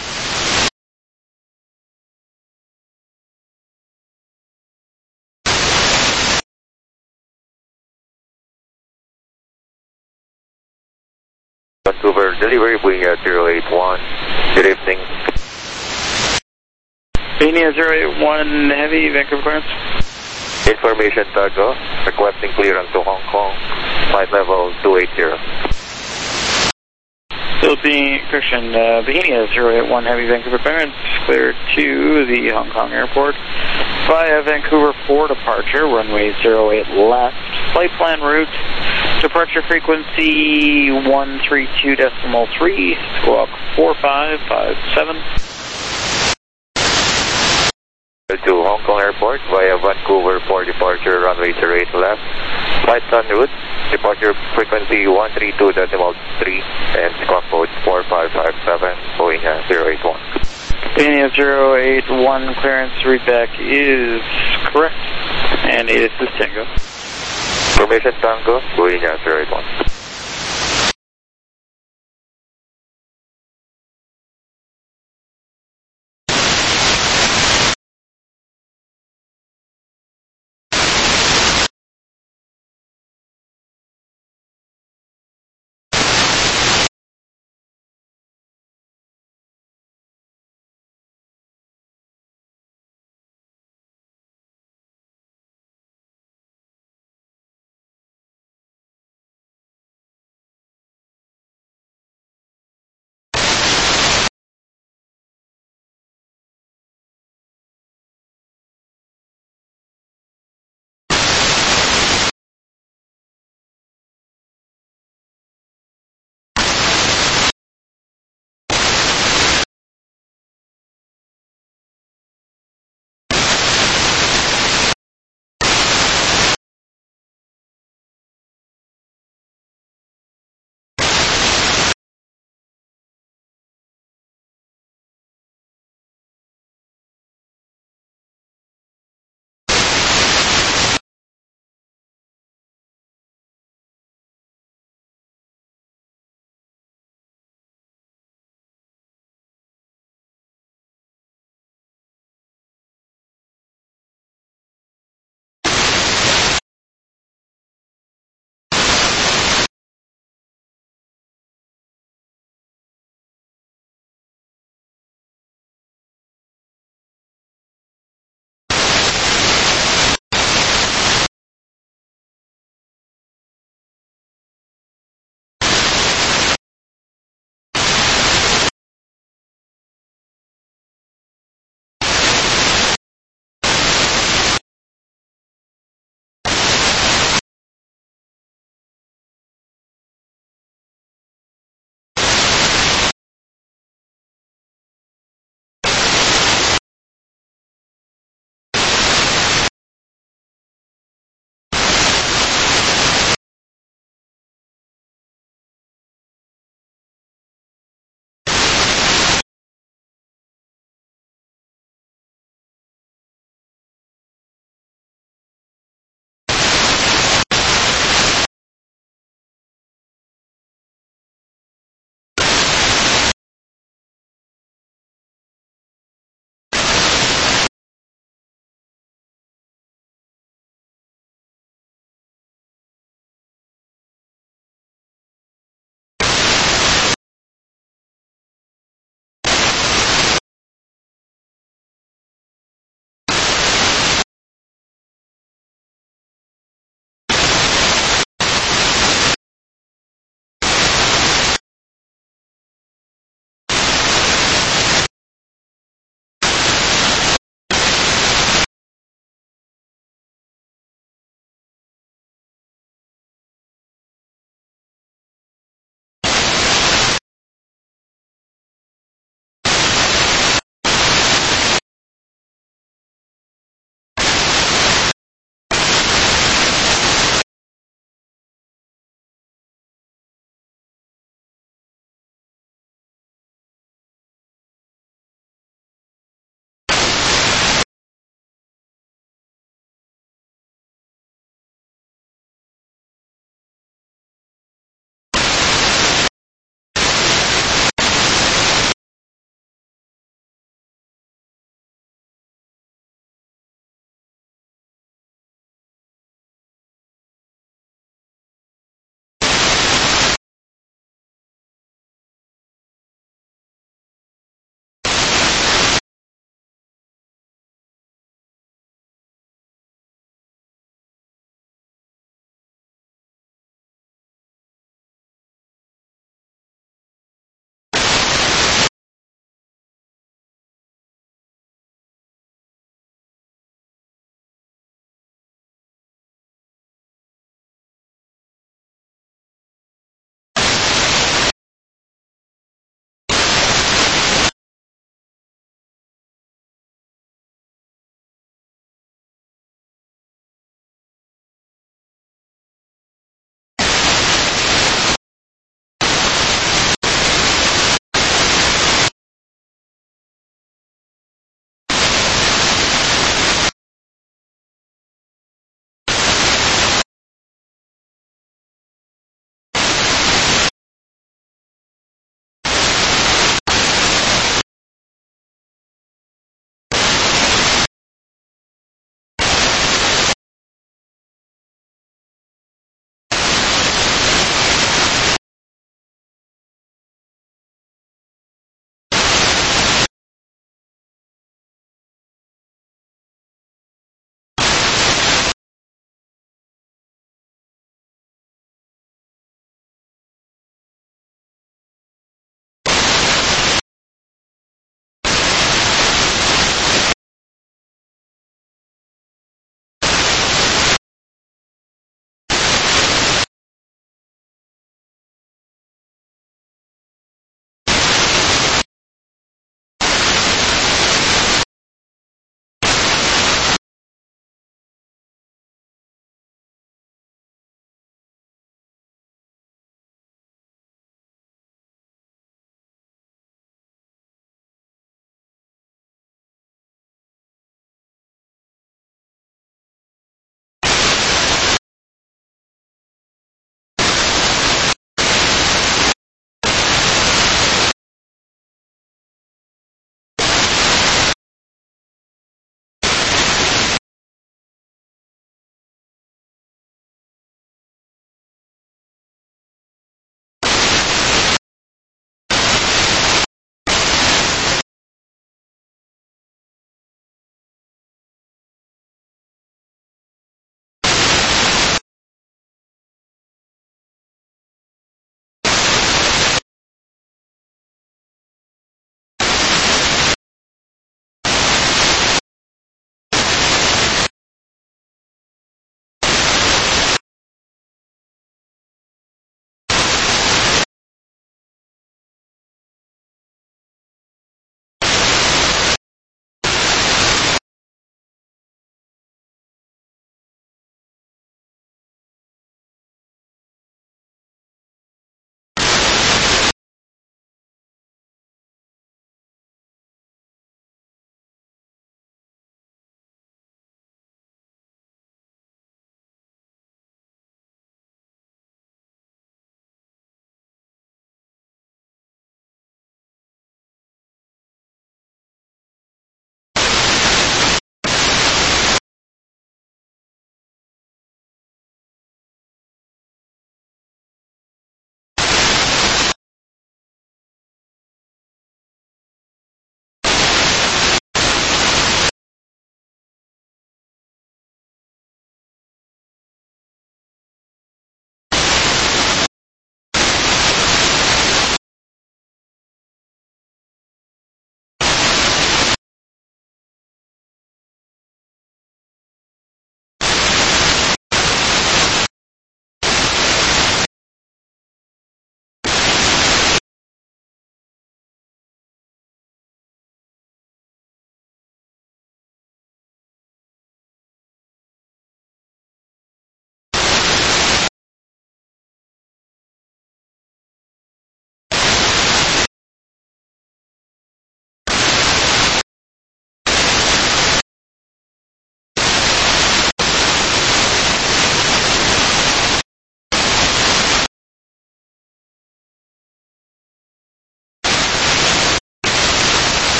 Vancouver, delivery, Boeing zero eight one, good evening. Boeing zero eight one Heavy, Vancouver clearance. Information Targo, requesting clearance to Hong Kong, flight level two eight zero. Philippine, Christian, uh, Bohemia zero eight one Heavy, Vancouver clearance, clear to the Hong Kong airport via Vancouver for departure, runway zero eight left, flight plan route, departure frequency one three two decimal three, squawk four five five seven. To Hong Kong Airport via Vancouver for departure, runway zero eight left. Flight en route, departure frequency one three two decimal three, and squawk code four five five seven, Boeing zero eight one. Boeing zero eight one clearance readback is correct, and it is Tango. Information Tango, Boeing zero eight one.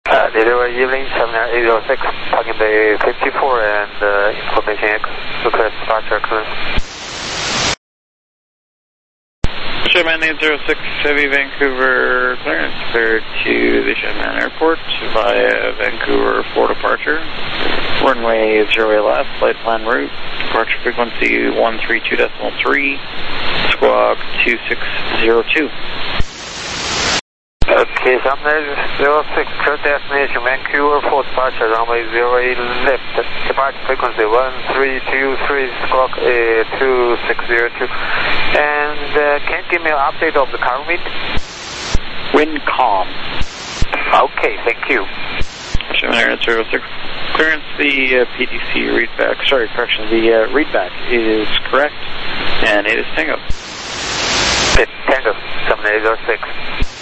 Uh, delivery evening, seven eight zero six, Talking Bay fifty-four, and uh, information X, request departure clearance. Sherman eight zero six, Heavy Vancouver clearance, cleared to the Sherman Airport via Vancouver for departure. Runway zero eight left, flight plan route, departure frequency one three two point three, squawk two six zero two. Okay, Sumner zero six, clear destination Vancouver for departure, runway zero eight left, departure frequency one three two three, squawk uh, two six zero two. And uh, can you give me an update of the current wind? Wind calm. Okay, thank you. Sherman eight zero six, clearance, the uh, P T C readback, sorry, correction, the uh, readback is correct, and it is Tango. Tango, Sumner eight zero six.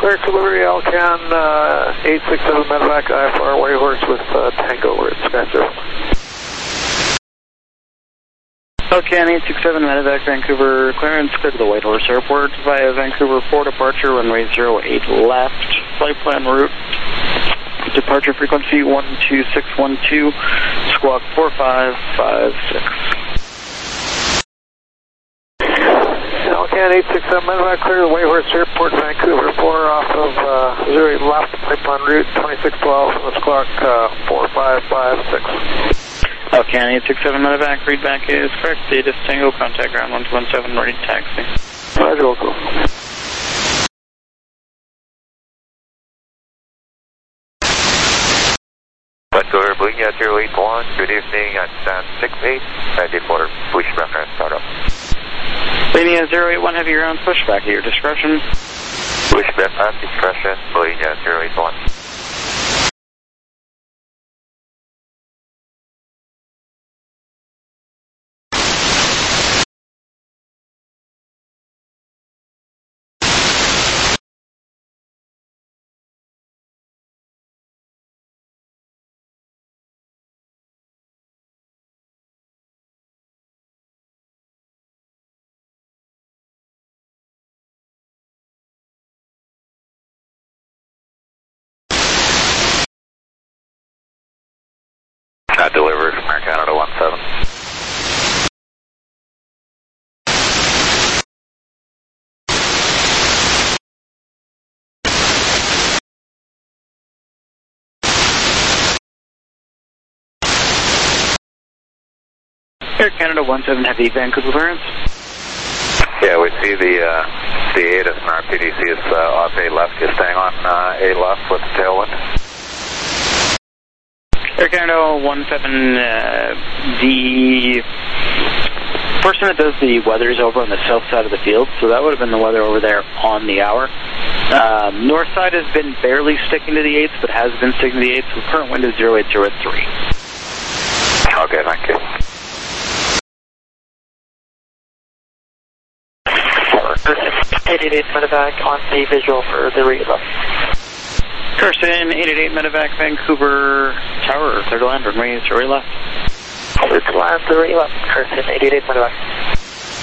Clear delivery, Alcan uh, eight six seven medevac, I F R Whitehorse with uh, Tango, we're at Sky Surf. Alcan eight six seven medevac, Vancouver clearance, clear to the Whitehorse Airport via Vancouver four departure, runway zero eight left, flight plan route, departure frequency one two six one two, squawk four five five six. Alcan eight six seven medevac, clear to the Whitehorse Airport, Vancouver four off of uh, zero eight left, flight plan route twenty-six twelve, and the squawk uh, four five five six. Alcan eight six seven medevac, readback is correct, data Tango, contact ground one two one seven, ready to taxi. Roger, local. Vancouver, Booyah zero eight one, good evening, at stand six eight, ready for pushback and startup. Booyah zero eight one, heavy ground pushback at your discretion. Pushback at discretion, Booyah zero eight one. Not delivered, Air Canada one seven. Air Canada one seven, heavy Vancouver clearance. Yeah, we see the uh, the eight as an R P D C is uh, off A left, just staying on uh, A left with the tailwind. Air Canada one seven, uh, the person that does the weather is over on the south side of the field, so that would have been the weather over there on the hour. Um, north side has been barely sticking to the eights, but has been sticking to the eights, so current wind is zero eight zero three. Okay, thank you. eight eight eight medevac on the visual for the read left. Carson, eight eight eight medevac, Vancouver Tower, clear to land, runway zero eight left. Clear to land, zero eight left, Carson, eight eight eight medevac.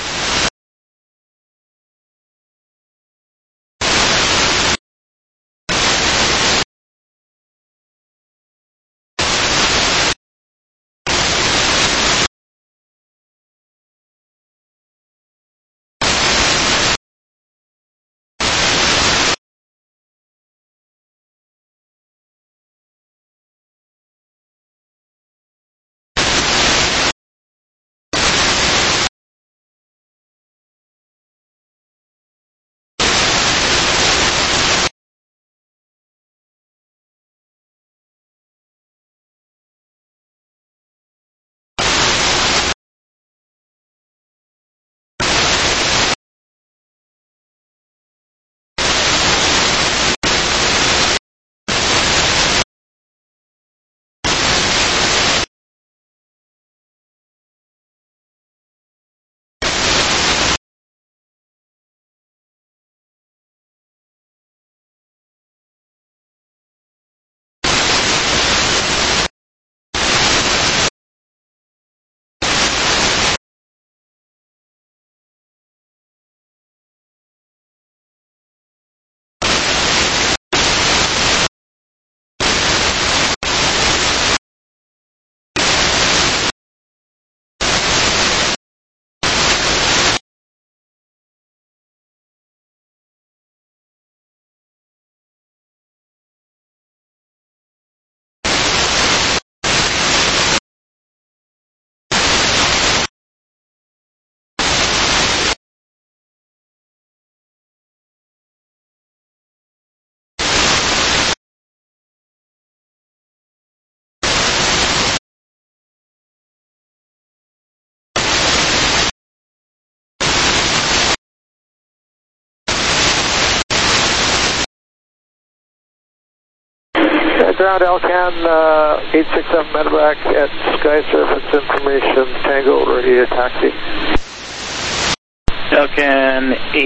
Ground Alcan uh, eight six seven medevac at Sky Surface Information Tango, ready to taxi. Alcan eight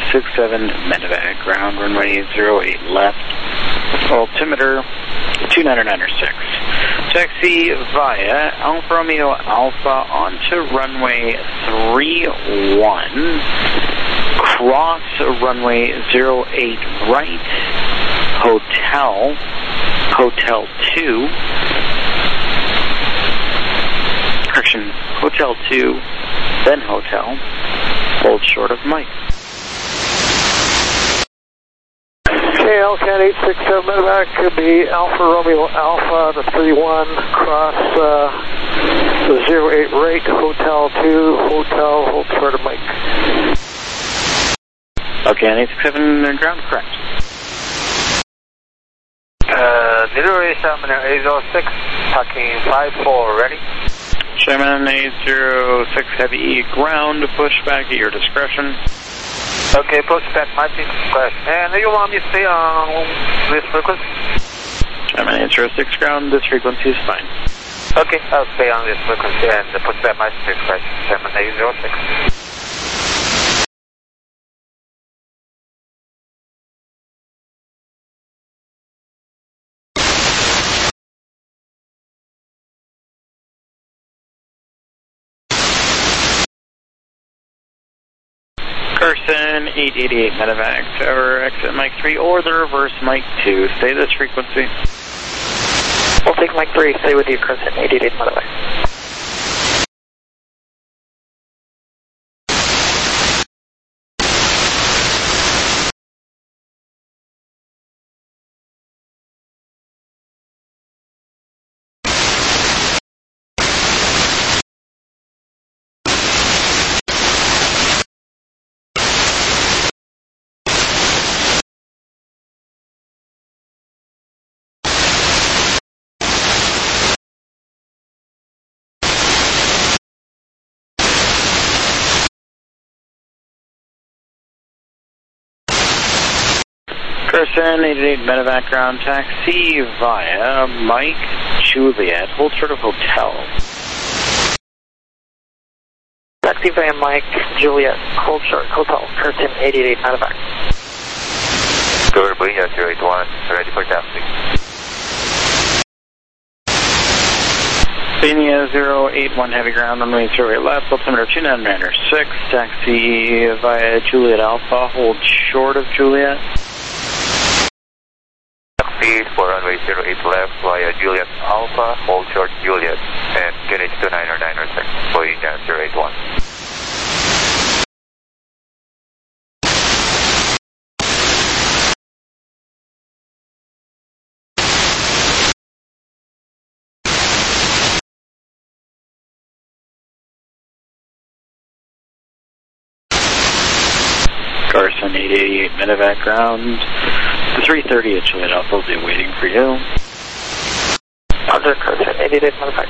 six seven medevac, ground runway zero eight left, altimeter two nine nine six. Taxi via Alfa Romeo Alpha onto runway three one, cross runway zero eight right, hotel, hotel two, correction, hotel two, then hotel, hold short of Mike. Okay, L C A T eight six seven medevac could be Alfa Romeo Alpha to three one, cross uh, zero eight right, hotel two, hotel, hold short of Mike. Okay, eight six seven ground, correct. Uh, delivery Sherman eight zero six, talking five four, ready? Sherman eight zero six Heavy, ground, push back at your discretion. Okay, push back, my discretion. And you want me to stay on this frequency? Sherman eight zero six ground, this frequency is fine. Okay, I'll stay on this frequency and push back my discretion. Sherman eight zero six. Carson eight eighty-eight medevac, tower exit Mike three or the reverse Mike two. Stay this frequency. We'll take Mike three, stay with you, Carson eight eighty-eight medevac. Carson eight eighty-eight medevac, ground taxi via Mike Juliet, hold short of hotel. Taxi via Mike Juliet, hold short, hotel, Carson eight eighty-eight medevac. Go over Boeing zero eight one, ready for taxi. Benia zero eight one Heavy, ground, runway zero eight left, altimeter two nine nine six, taxi via Juliet Alpha, hold short of Juliet. Taxi for runway zero eight left via Juliet Alpha, hold short Juliet, and get it to nine nine six, Boeing zero eight one. Carson eight eighty-eight medevac, ground, the three thirty at Juliet Alpha will be waiting for you. Roger, Carson eight eighty-eight medevac.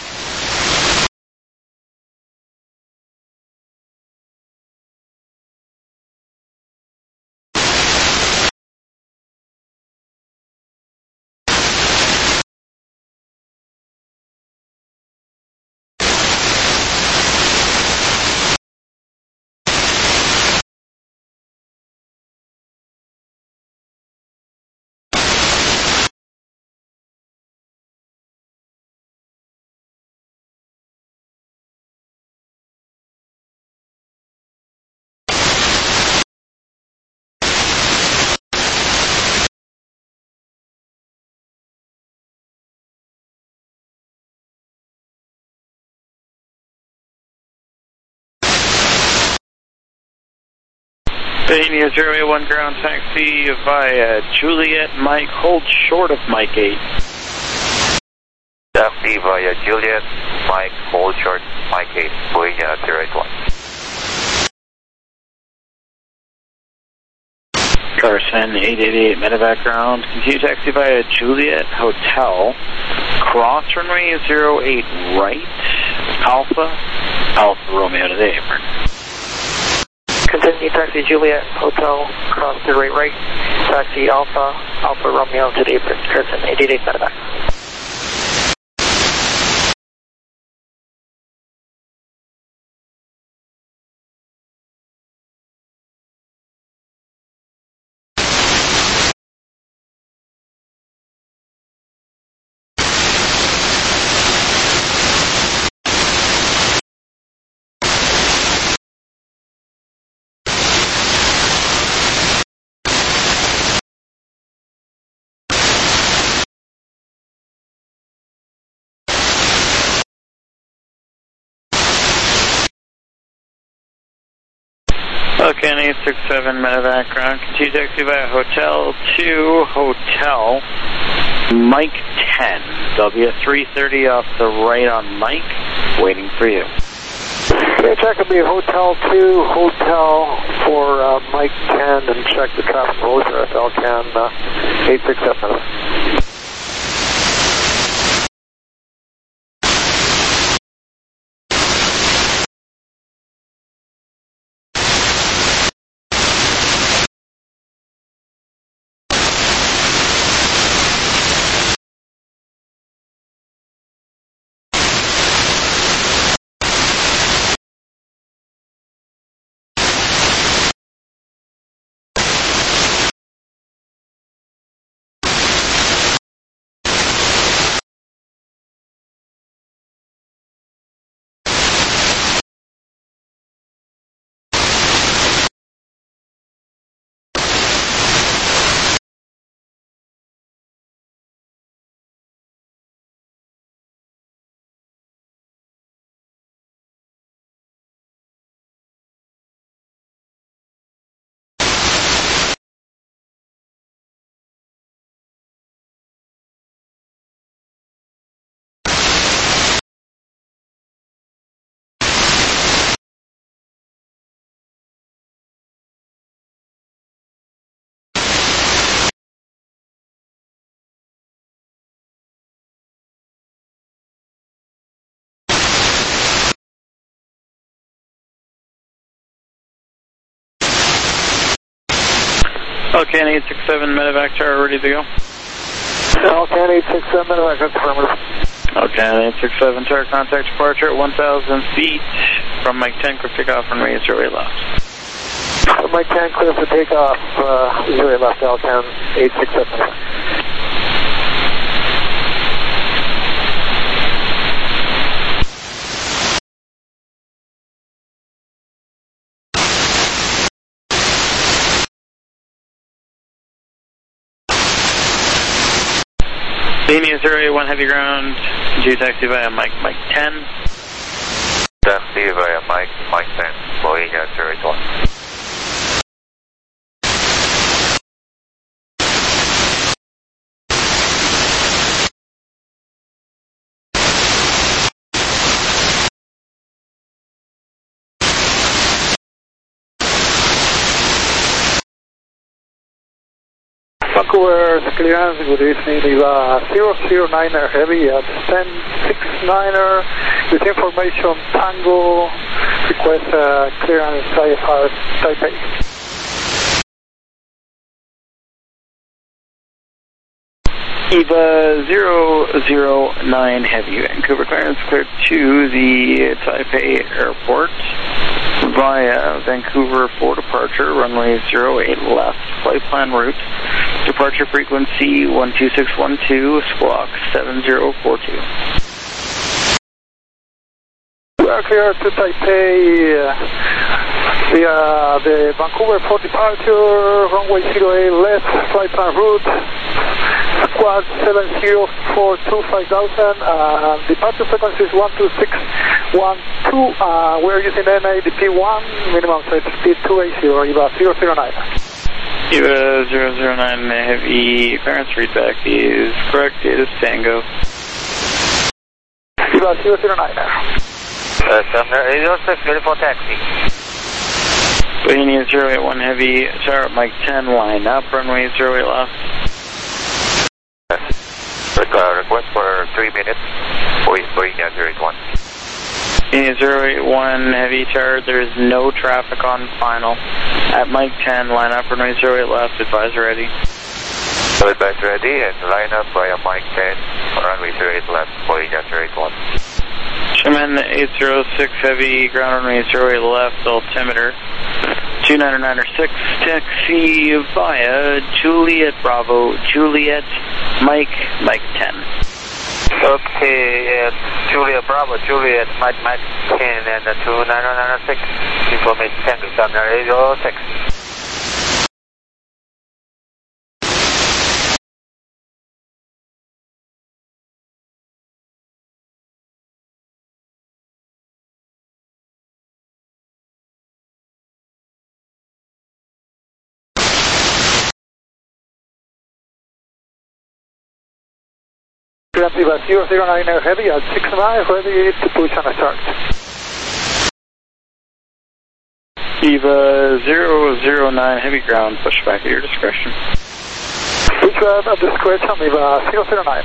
Benia zero eight one, ground taxi via Juliet Mike, hold short of Mike eight. Taxi via Juliet Mike, hold short Mike eight, Boeing zero eight one. Carson eight eighty-eight medevac, ground, continue taxi via Juliet Hotel, cross runway zero eight right, Alpha, Alfa Romeo to the apron. Continue taxi Juliet Hotel, cross zero eight right, taxi Alpha, Alfa Romeo to the apron, Carson eight eighty-eight medevac. Okay, eight six seven medevac ground. Continue taxi via Hotel two, Hotel Mike ten. There'll be a three thirty off the right on Mike, waiting for you. Okay, check will be Hotel two, Hotel for uh, Mike ten, and check the traffic roads there at Alcan uh, eight six seven. Okay, eight six seven medevac tower ready to go. Okay, eight six seven medevac, that's affirmative. Okay, eight six seven tower contact departure at one thousand feet from Mike ten, clear takeoff and raise zero eight left. Mike ten, clear for takeoff, uh, zero eight left, Alcan eight six seven. Linia zero eight one heavy ground, continue taxi via Mike, Mike ten. Taxi via Mike, Mike ten, Linia zero eight one. Vancouver clearance, good evening, Viva zero zero niner heavy at ten six niner with information Tango, request uh, clearance I F R Taipei. Eva zero zero nine heavy, Vancouver clearance cleared to the Taipei airport via Vancouver for departure, runway zero eight left, flight plan route, departure frequency one two six one two, squawk seven zero four two. We are clear to Taipei uh, via the Vancouver for departure, runway zero eight left, flight plan route, squawk seven zero four two five thousand, uh, departure frequency is one two six one two, uh, we're using N A D P one, minimum flight speed two eighty, Eva zero zero nine. Eva zero zero nine heavy, clearance readback is correct, it is Tango. Eva zero zero nine. Uh, Sumner eight oh six, ready for taxi. Bohemia zero eight one heavy, tower at Mike ten, line up, runway zero eight left. Request for three minutes, Bohemia zero eight one. Bohemia zero eight one heavy, tower, there is no traffic on final. At Mike ten, line up, runway zero eight left, advisor ready. Advisor ready, and line up via Mike ten, runway zero eight left, Bohemia zero eight one. Sherman eight zero six heavy, ground runway zero eight left, altimeter two nine nine six, taxi via Juliet Bravo, Juliet Mike, Mike ten. Okay, uh, Juliet Bravo, Juliet Mike, Mike ten, and uh, two nine nine six, information Tango, Sumner eight oh six. Ground zero zero nine now heavy at six miles, ready to push on a start. Eva zero zero nine heavy ground, push back at your discretion. Push back at discretion, Eva zero zero nine.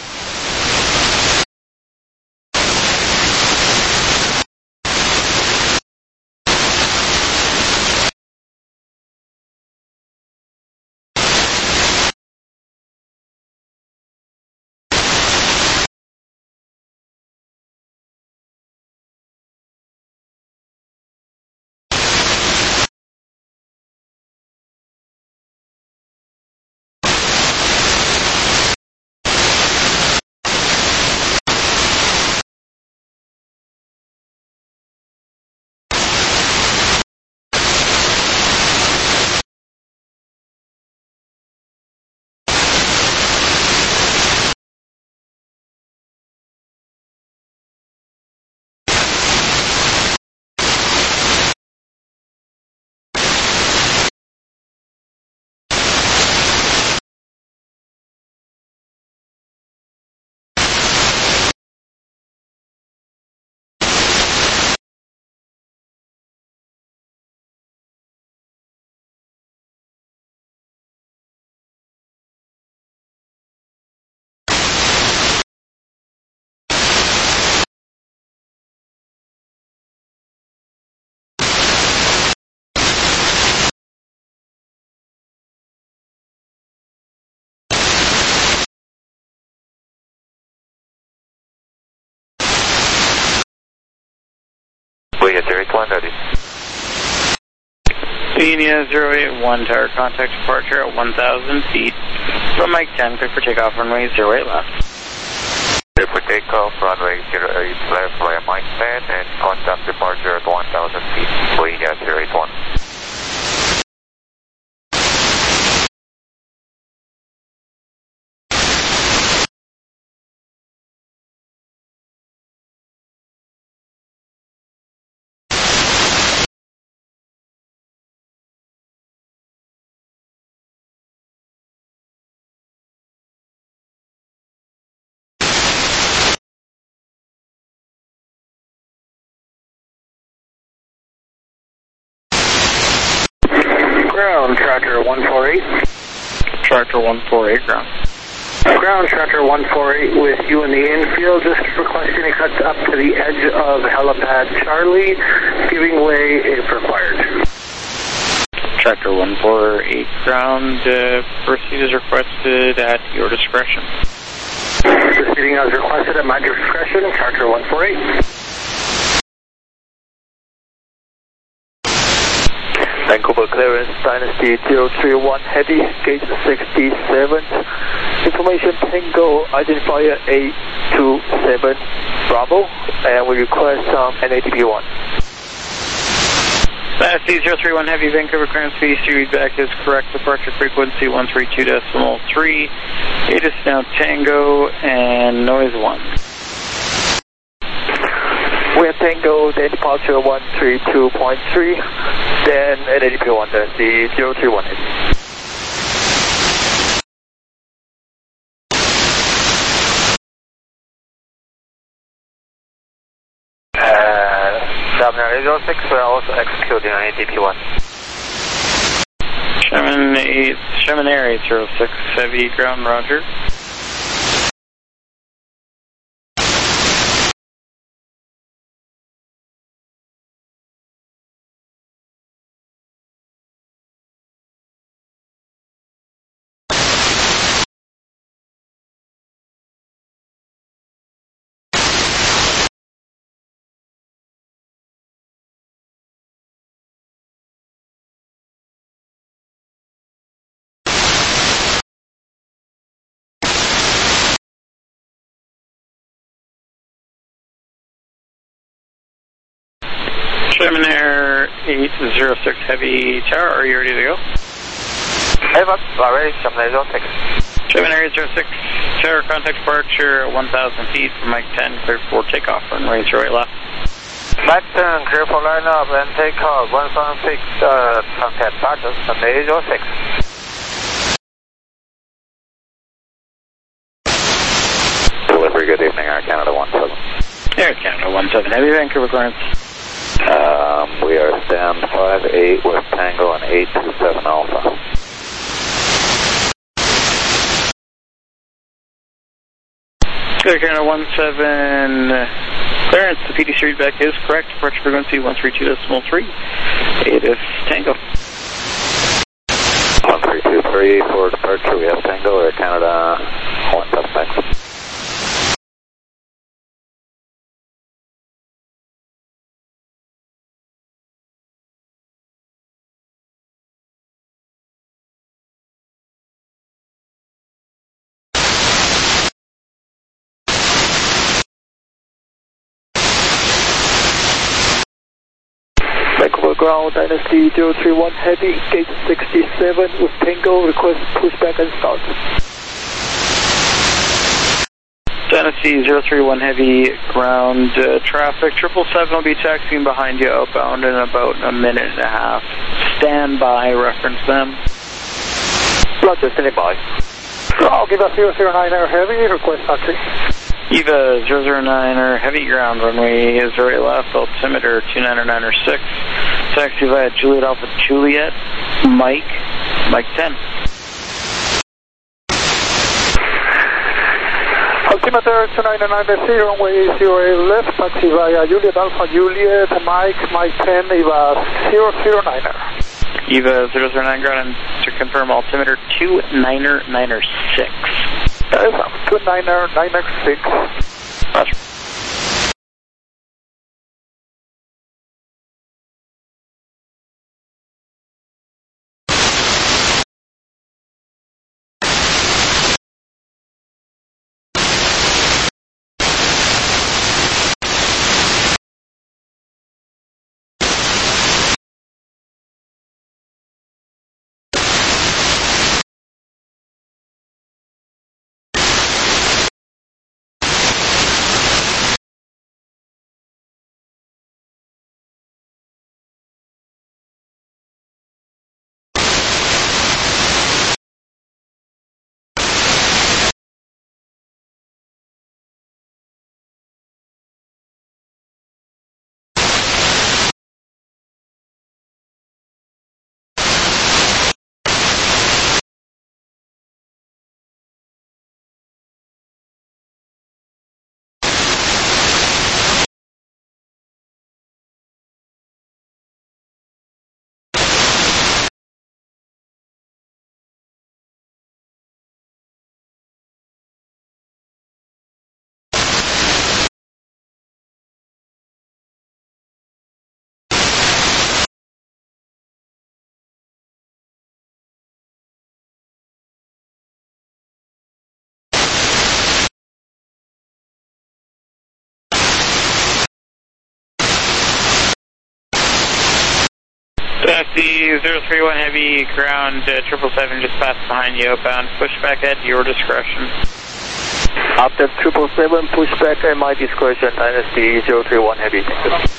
Juliet zero eight one ready. Phoenix zero eight one, tower contact departure at one thousand feet from Mike ten, clear for takeoff, runway zero eight left. Clear for takeoff, runway zero eight left via Mike ten, and contact departure at one thousand feet, Phoenix zero eight one. Ground, Tractor one four eight. Tractor one four eight, ground. Ground, Tractor one four eight with you in the infield, just requesting a cut up to the edge of helipad Charlie, giving way if required. Tractor one four eight, ground, uh, proceed as requested at your discretion. Proceeding as requested at my discretion, Tractor one four eight. Vancouver clearance, Dynasty zero three one heavy, gate sixty-seven. Information Tango, identifier eight two seven Bravo, and we request some N A D P one. Dynasty zero three one heavy, Vancouver clearance, V C feedback is correct, departure frequency one three two decimal three. It is now Tango and noise one. We have Tango, then departure one three two point three, then N A D P one, that's the zero three one heavy. Sherman zero six, we're also executing on N A D P one. Sherman eight, Sherman Air eight zero six, heavy ground, roger. Sherman Air eight zero six Heavy Tower, are you ready to go? Hey, Bob, ready, Sherman Air zero six. Sherman Air eight zero six, Tower contact departure at one thousand feet from Mike ten, clear for takeoff, runway zero eight left. Mike ten, clear for line up and takeoff, one thousand feet, uh, contact departure, Sherman Air zero six. Air Canada one seven Heavy, Vancouver clearance. Um, we are stand five eight with Tango and eight two seven Alpha. Air Canada one seven clearance. The P D C readback is correct. Departure frequency one three two decimal three. eight is Tango. one three two three for departure. We have Tango. Air Canada one seven thanks. Vancouver ground, Dynasty zero three one Heavy, gate sixty-seven with Tango, request pushback and start. Dynasty zero three one Heavy, ground uh, traffic, triple seven will be taxiing behind you outbound in about a minute and a half. Stand by, reference them. Roger, stand by. I'll give us zero zero nine Air Heavy, request taxi. Eva zero zero niner, heavy ground runway is very left, altimeter two niner niner six, taxi via Juliet Alpha Juliet, Mike, Mike ten. Altimeter two niner niner zero, runway zero eight left, taxi via Juliet Alpha Juliet, Mike, Mike ten, Eva zero zero niner. Eva zero zero nine ground, and to confirm altimeter two niner niner six. That is two niner niner six. Roger. Taxi zero three one Heavy, ground uh, triple seven just passed behind you, outbound, pushback at your discretion. After triple seven, pushback at my discretion, Dynasty zero three one Heavy.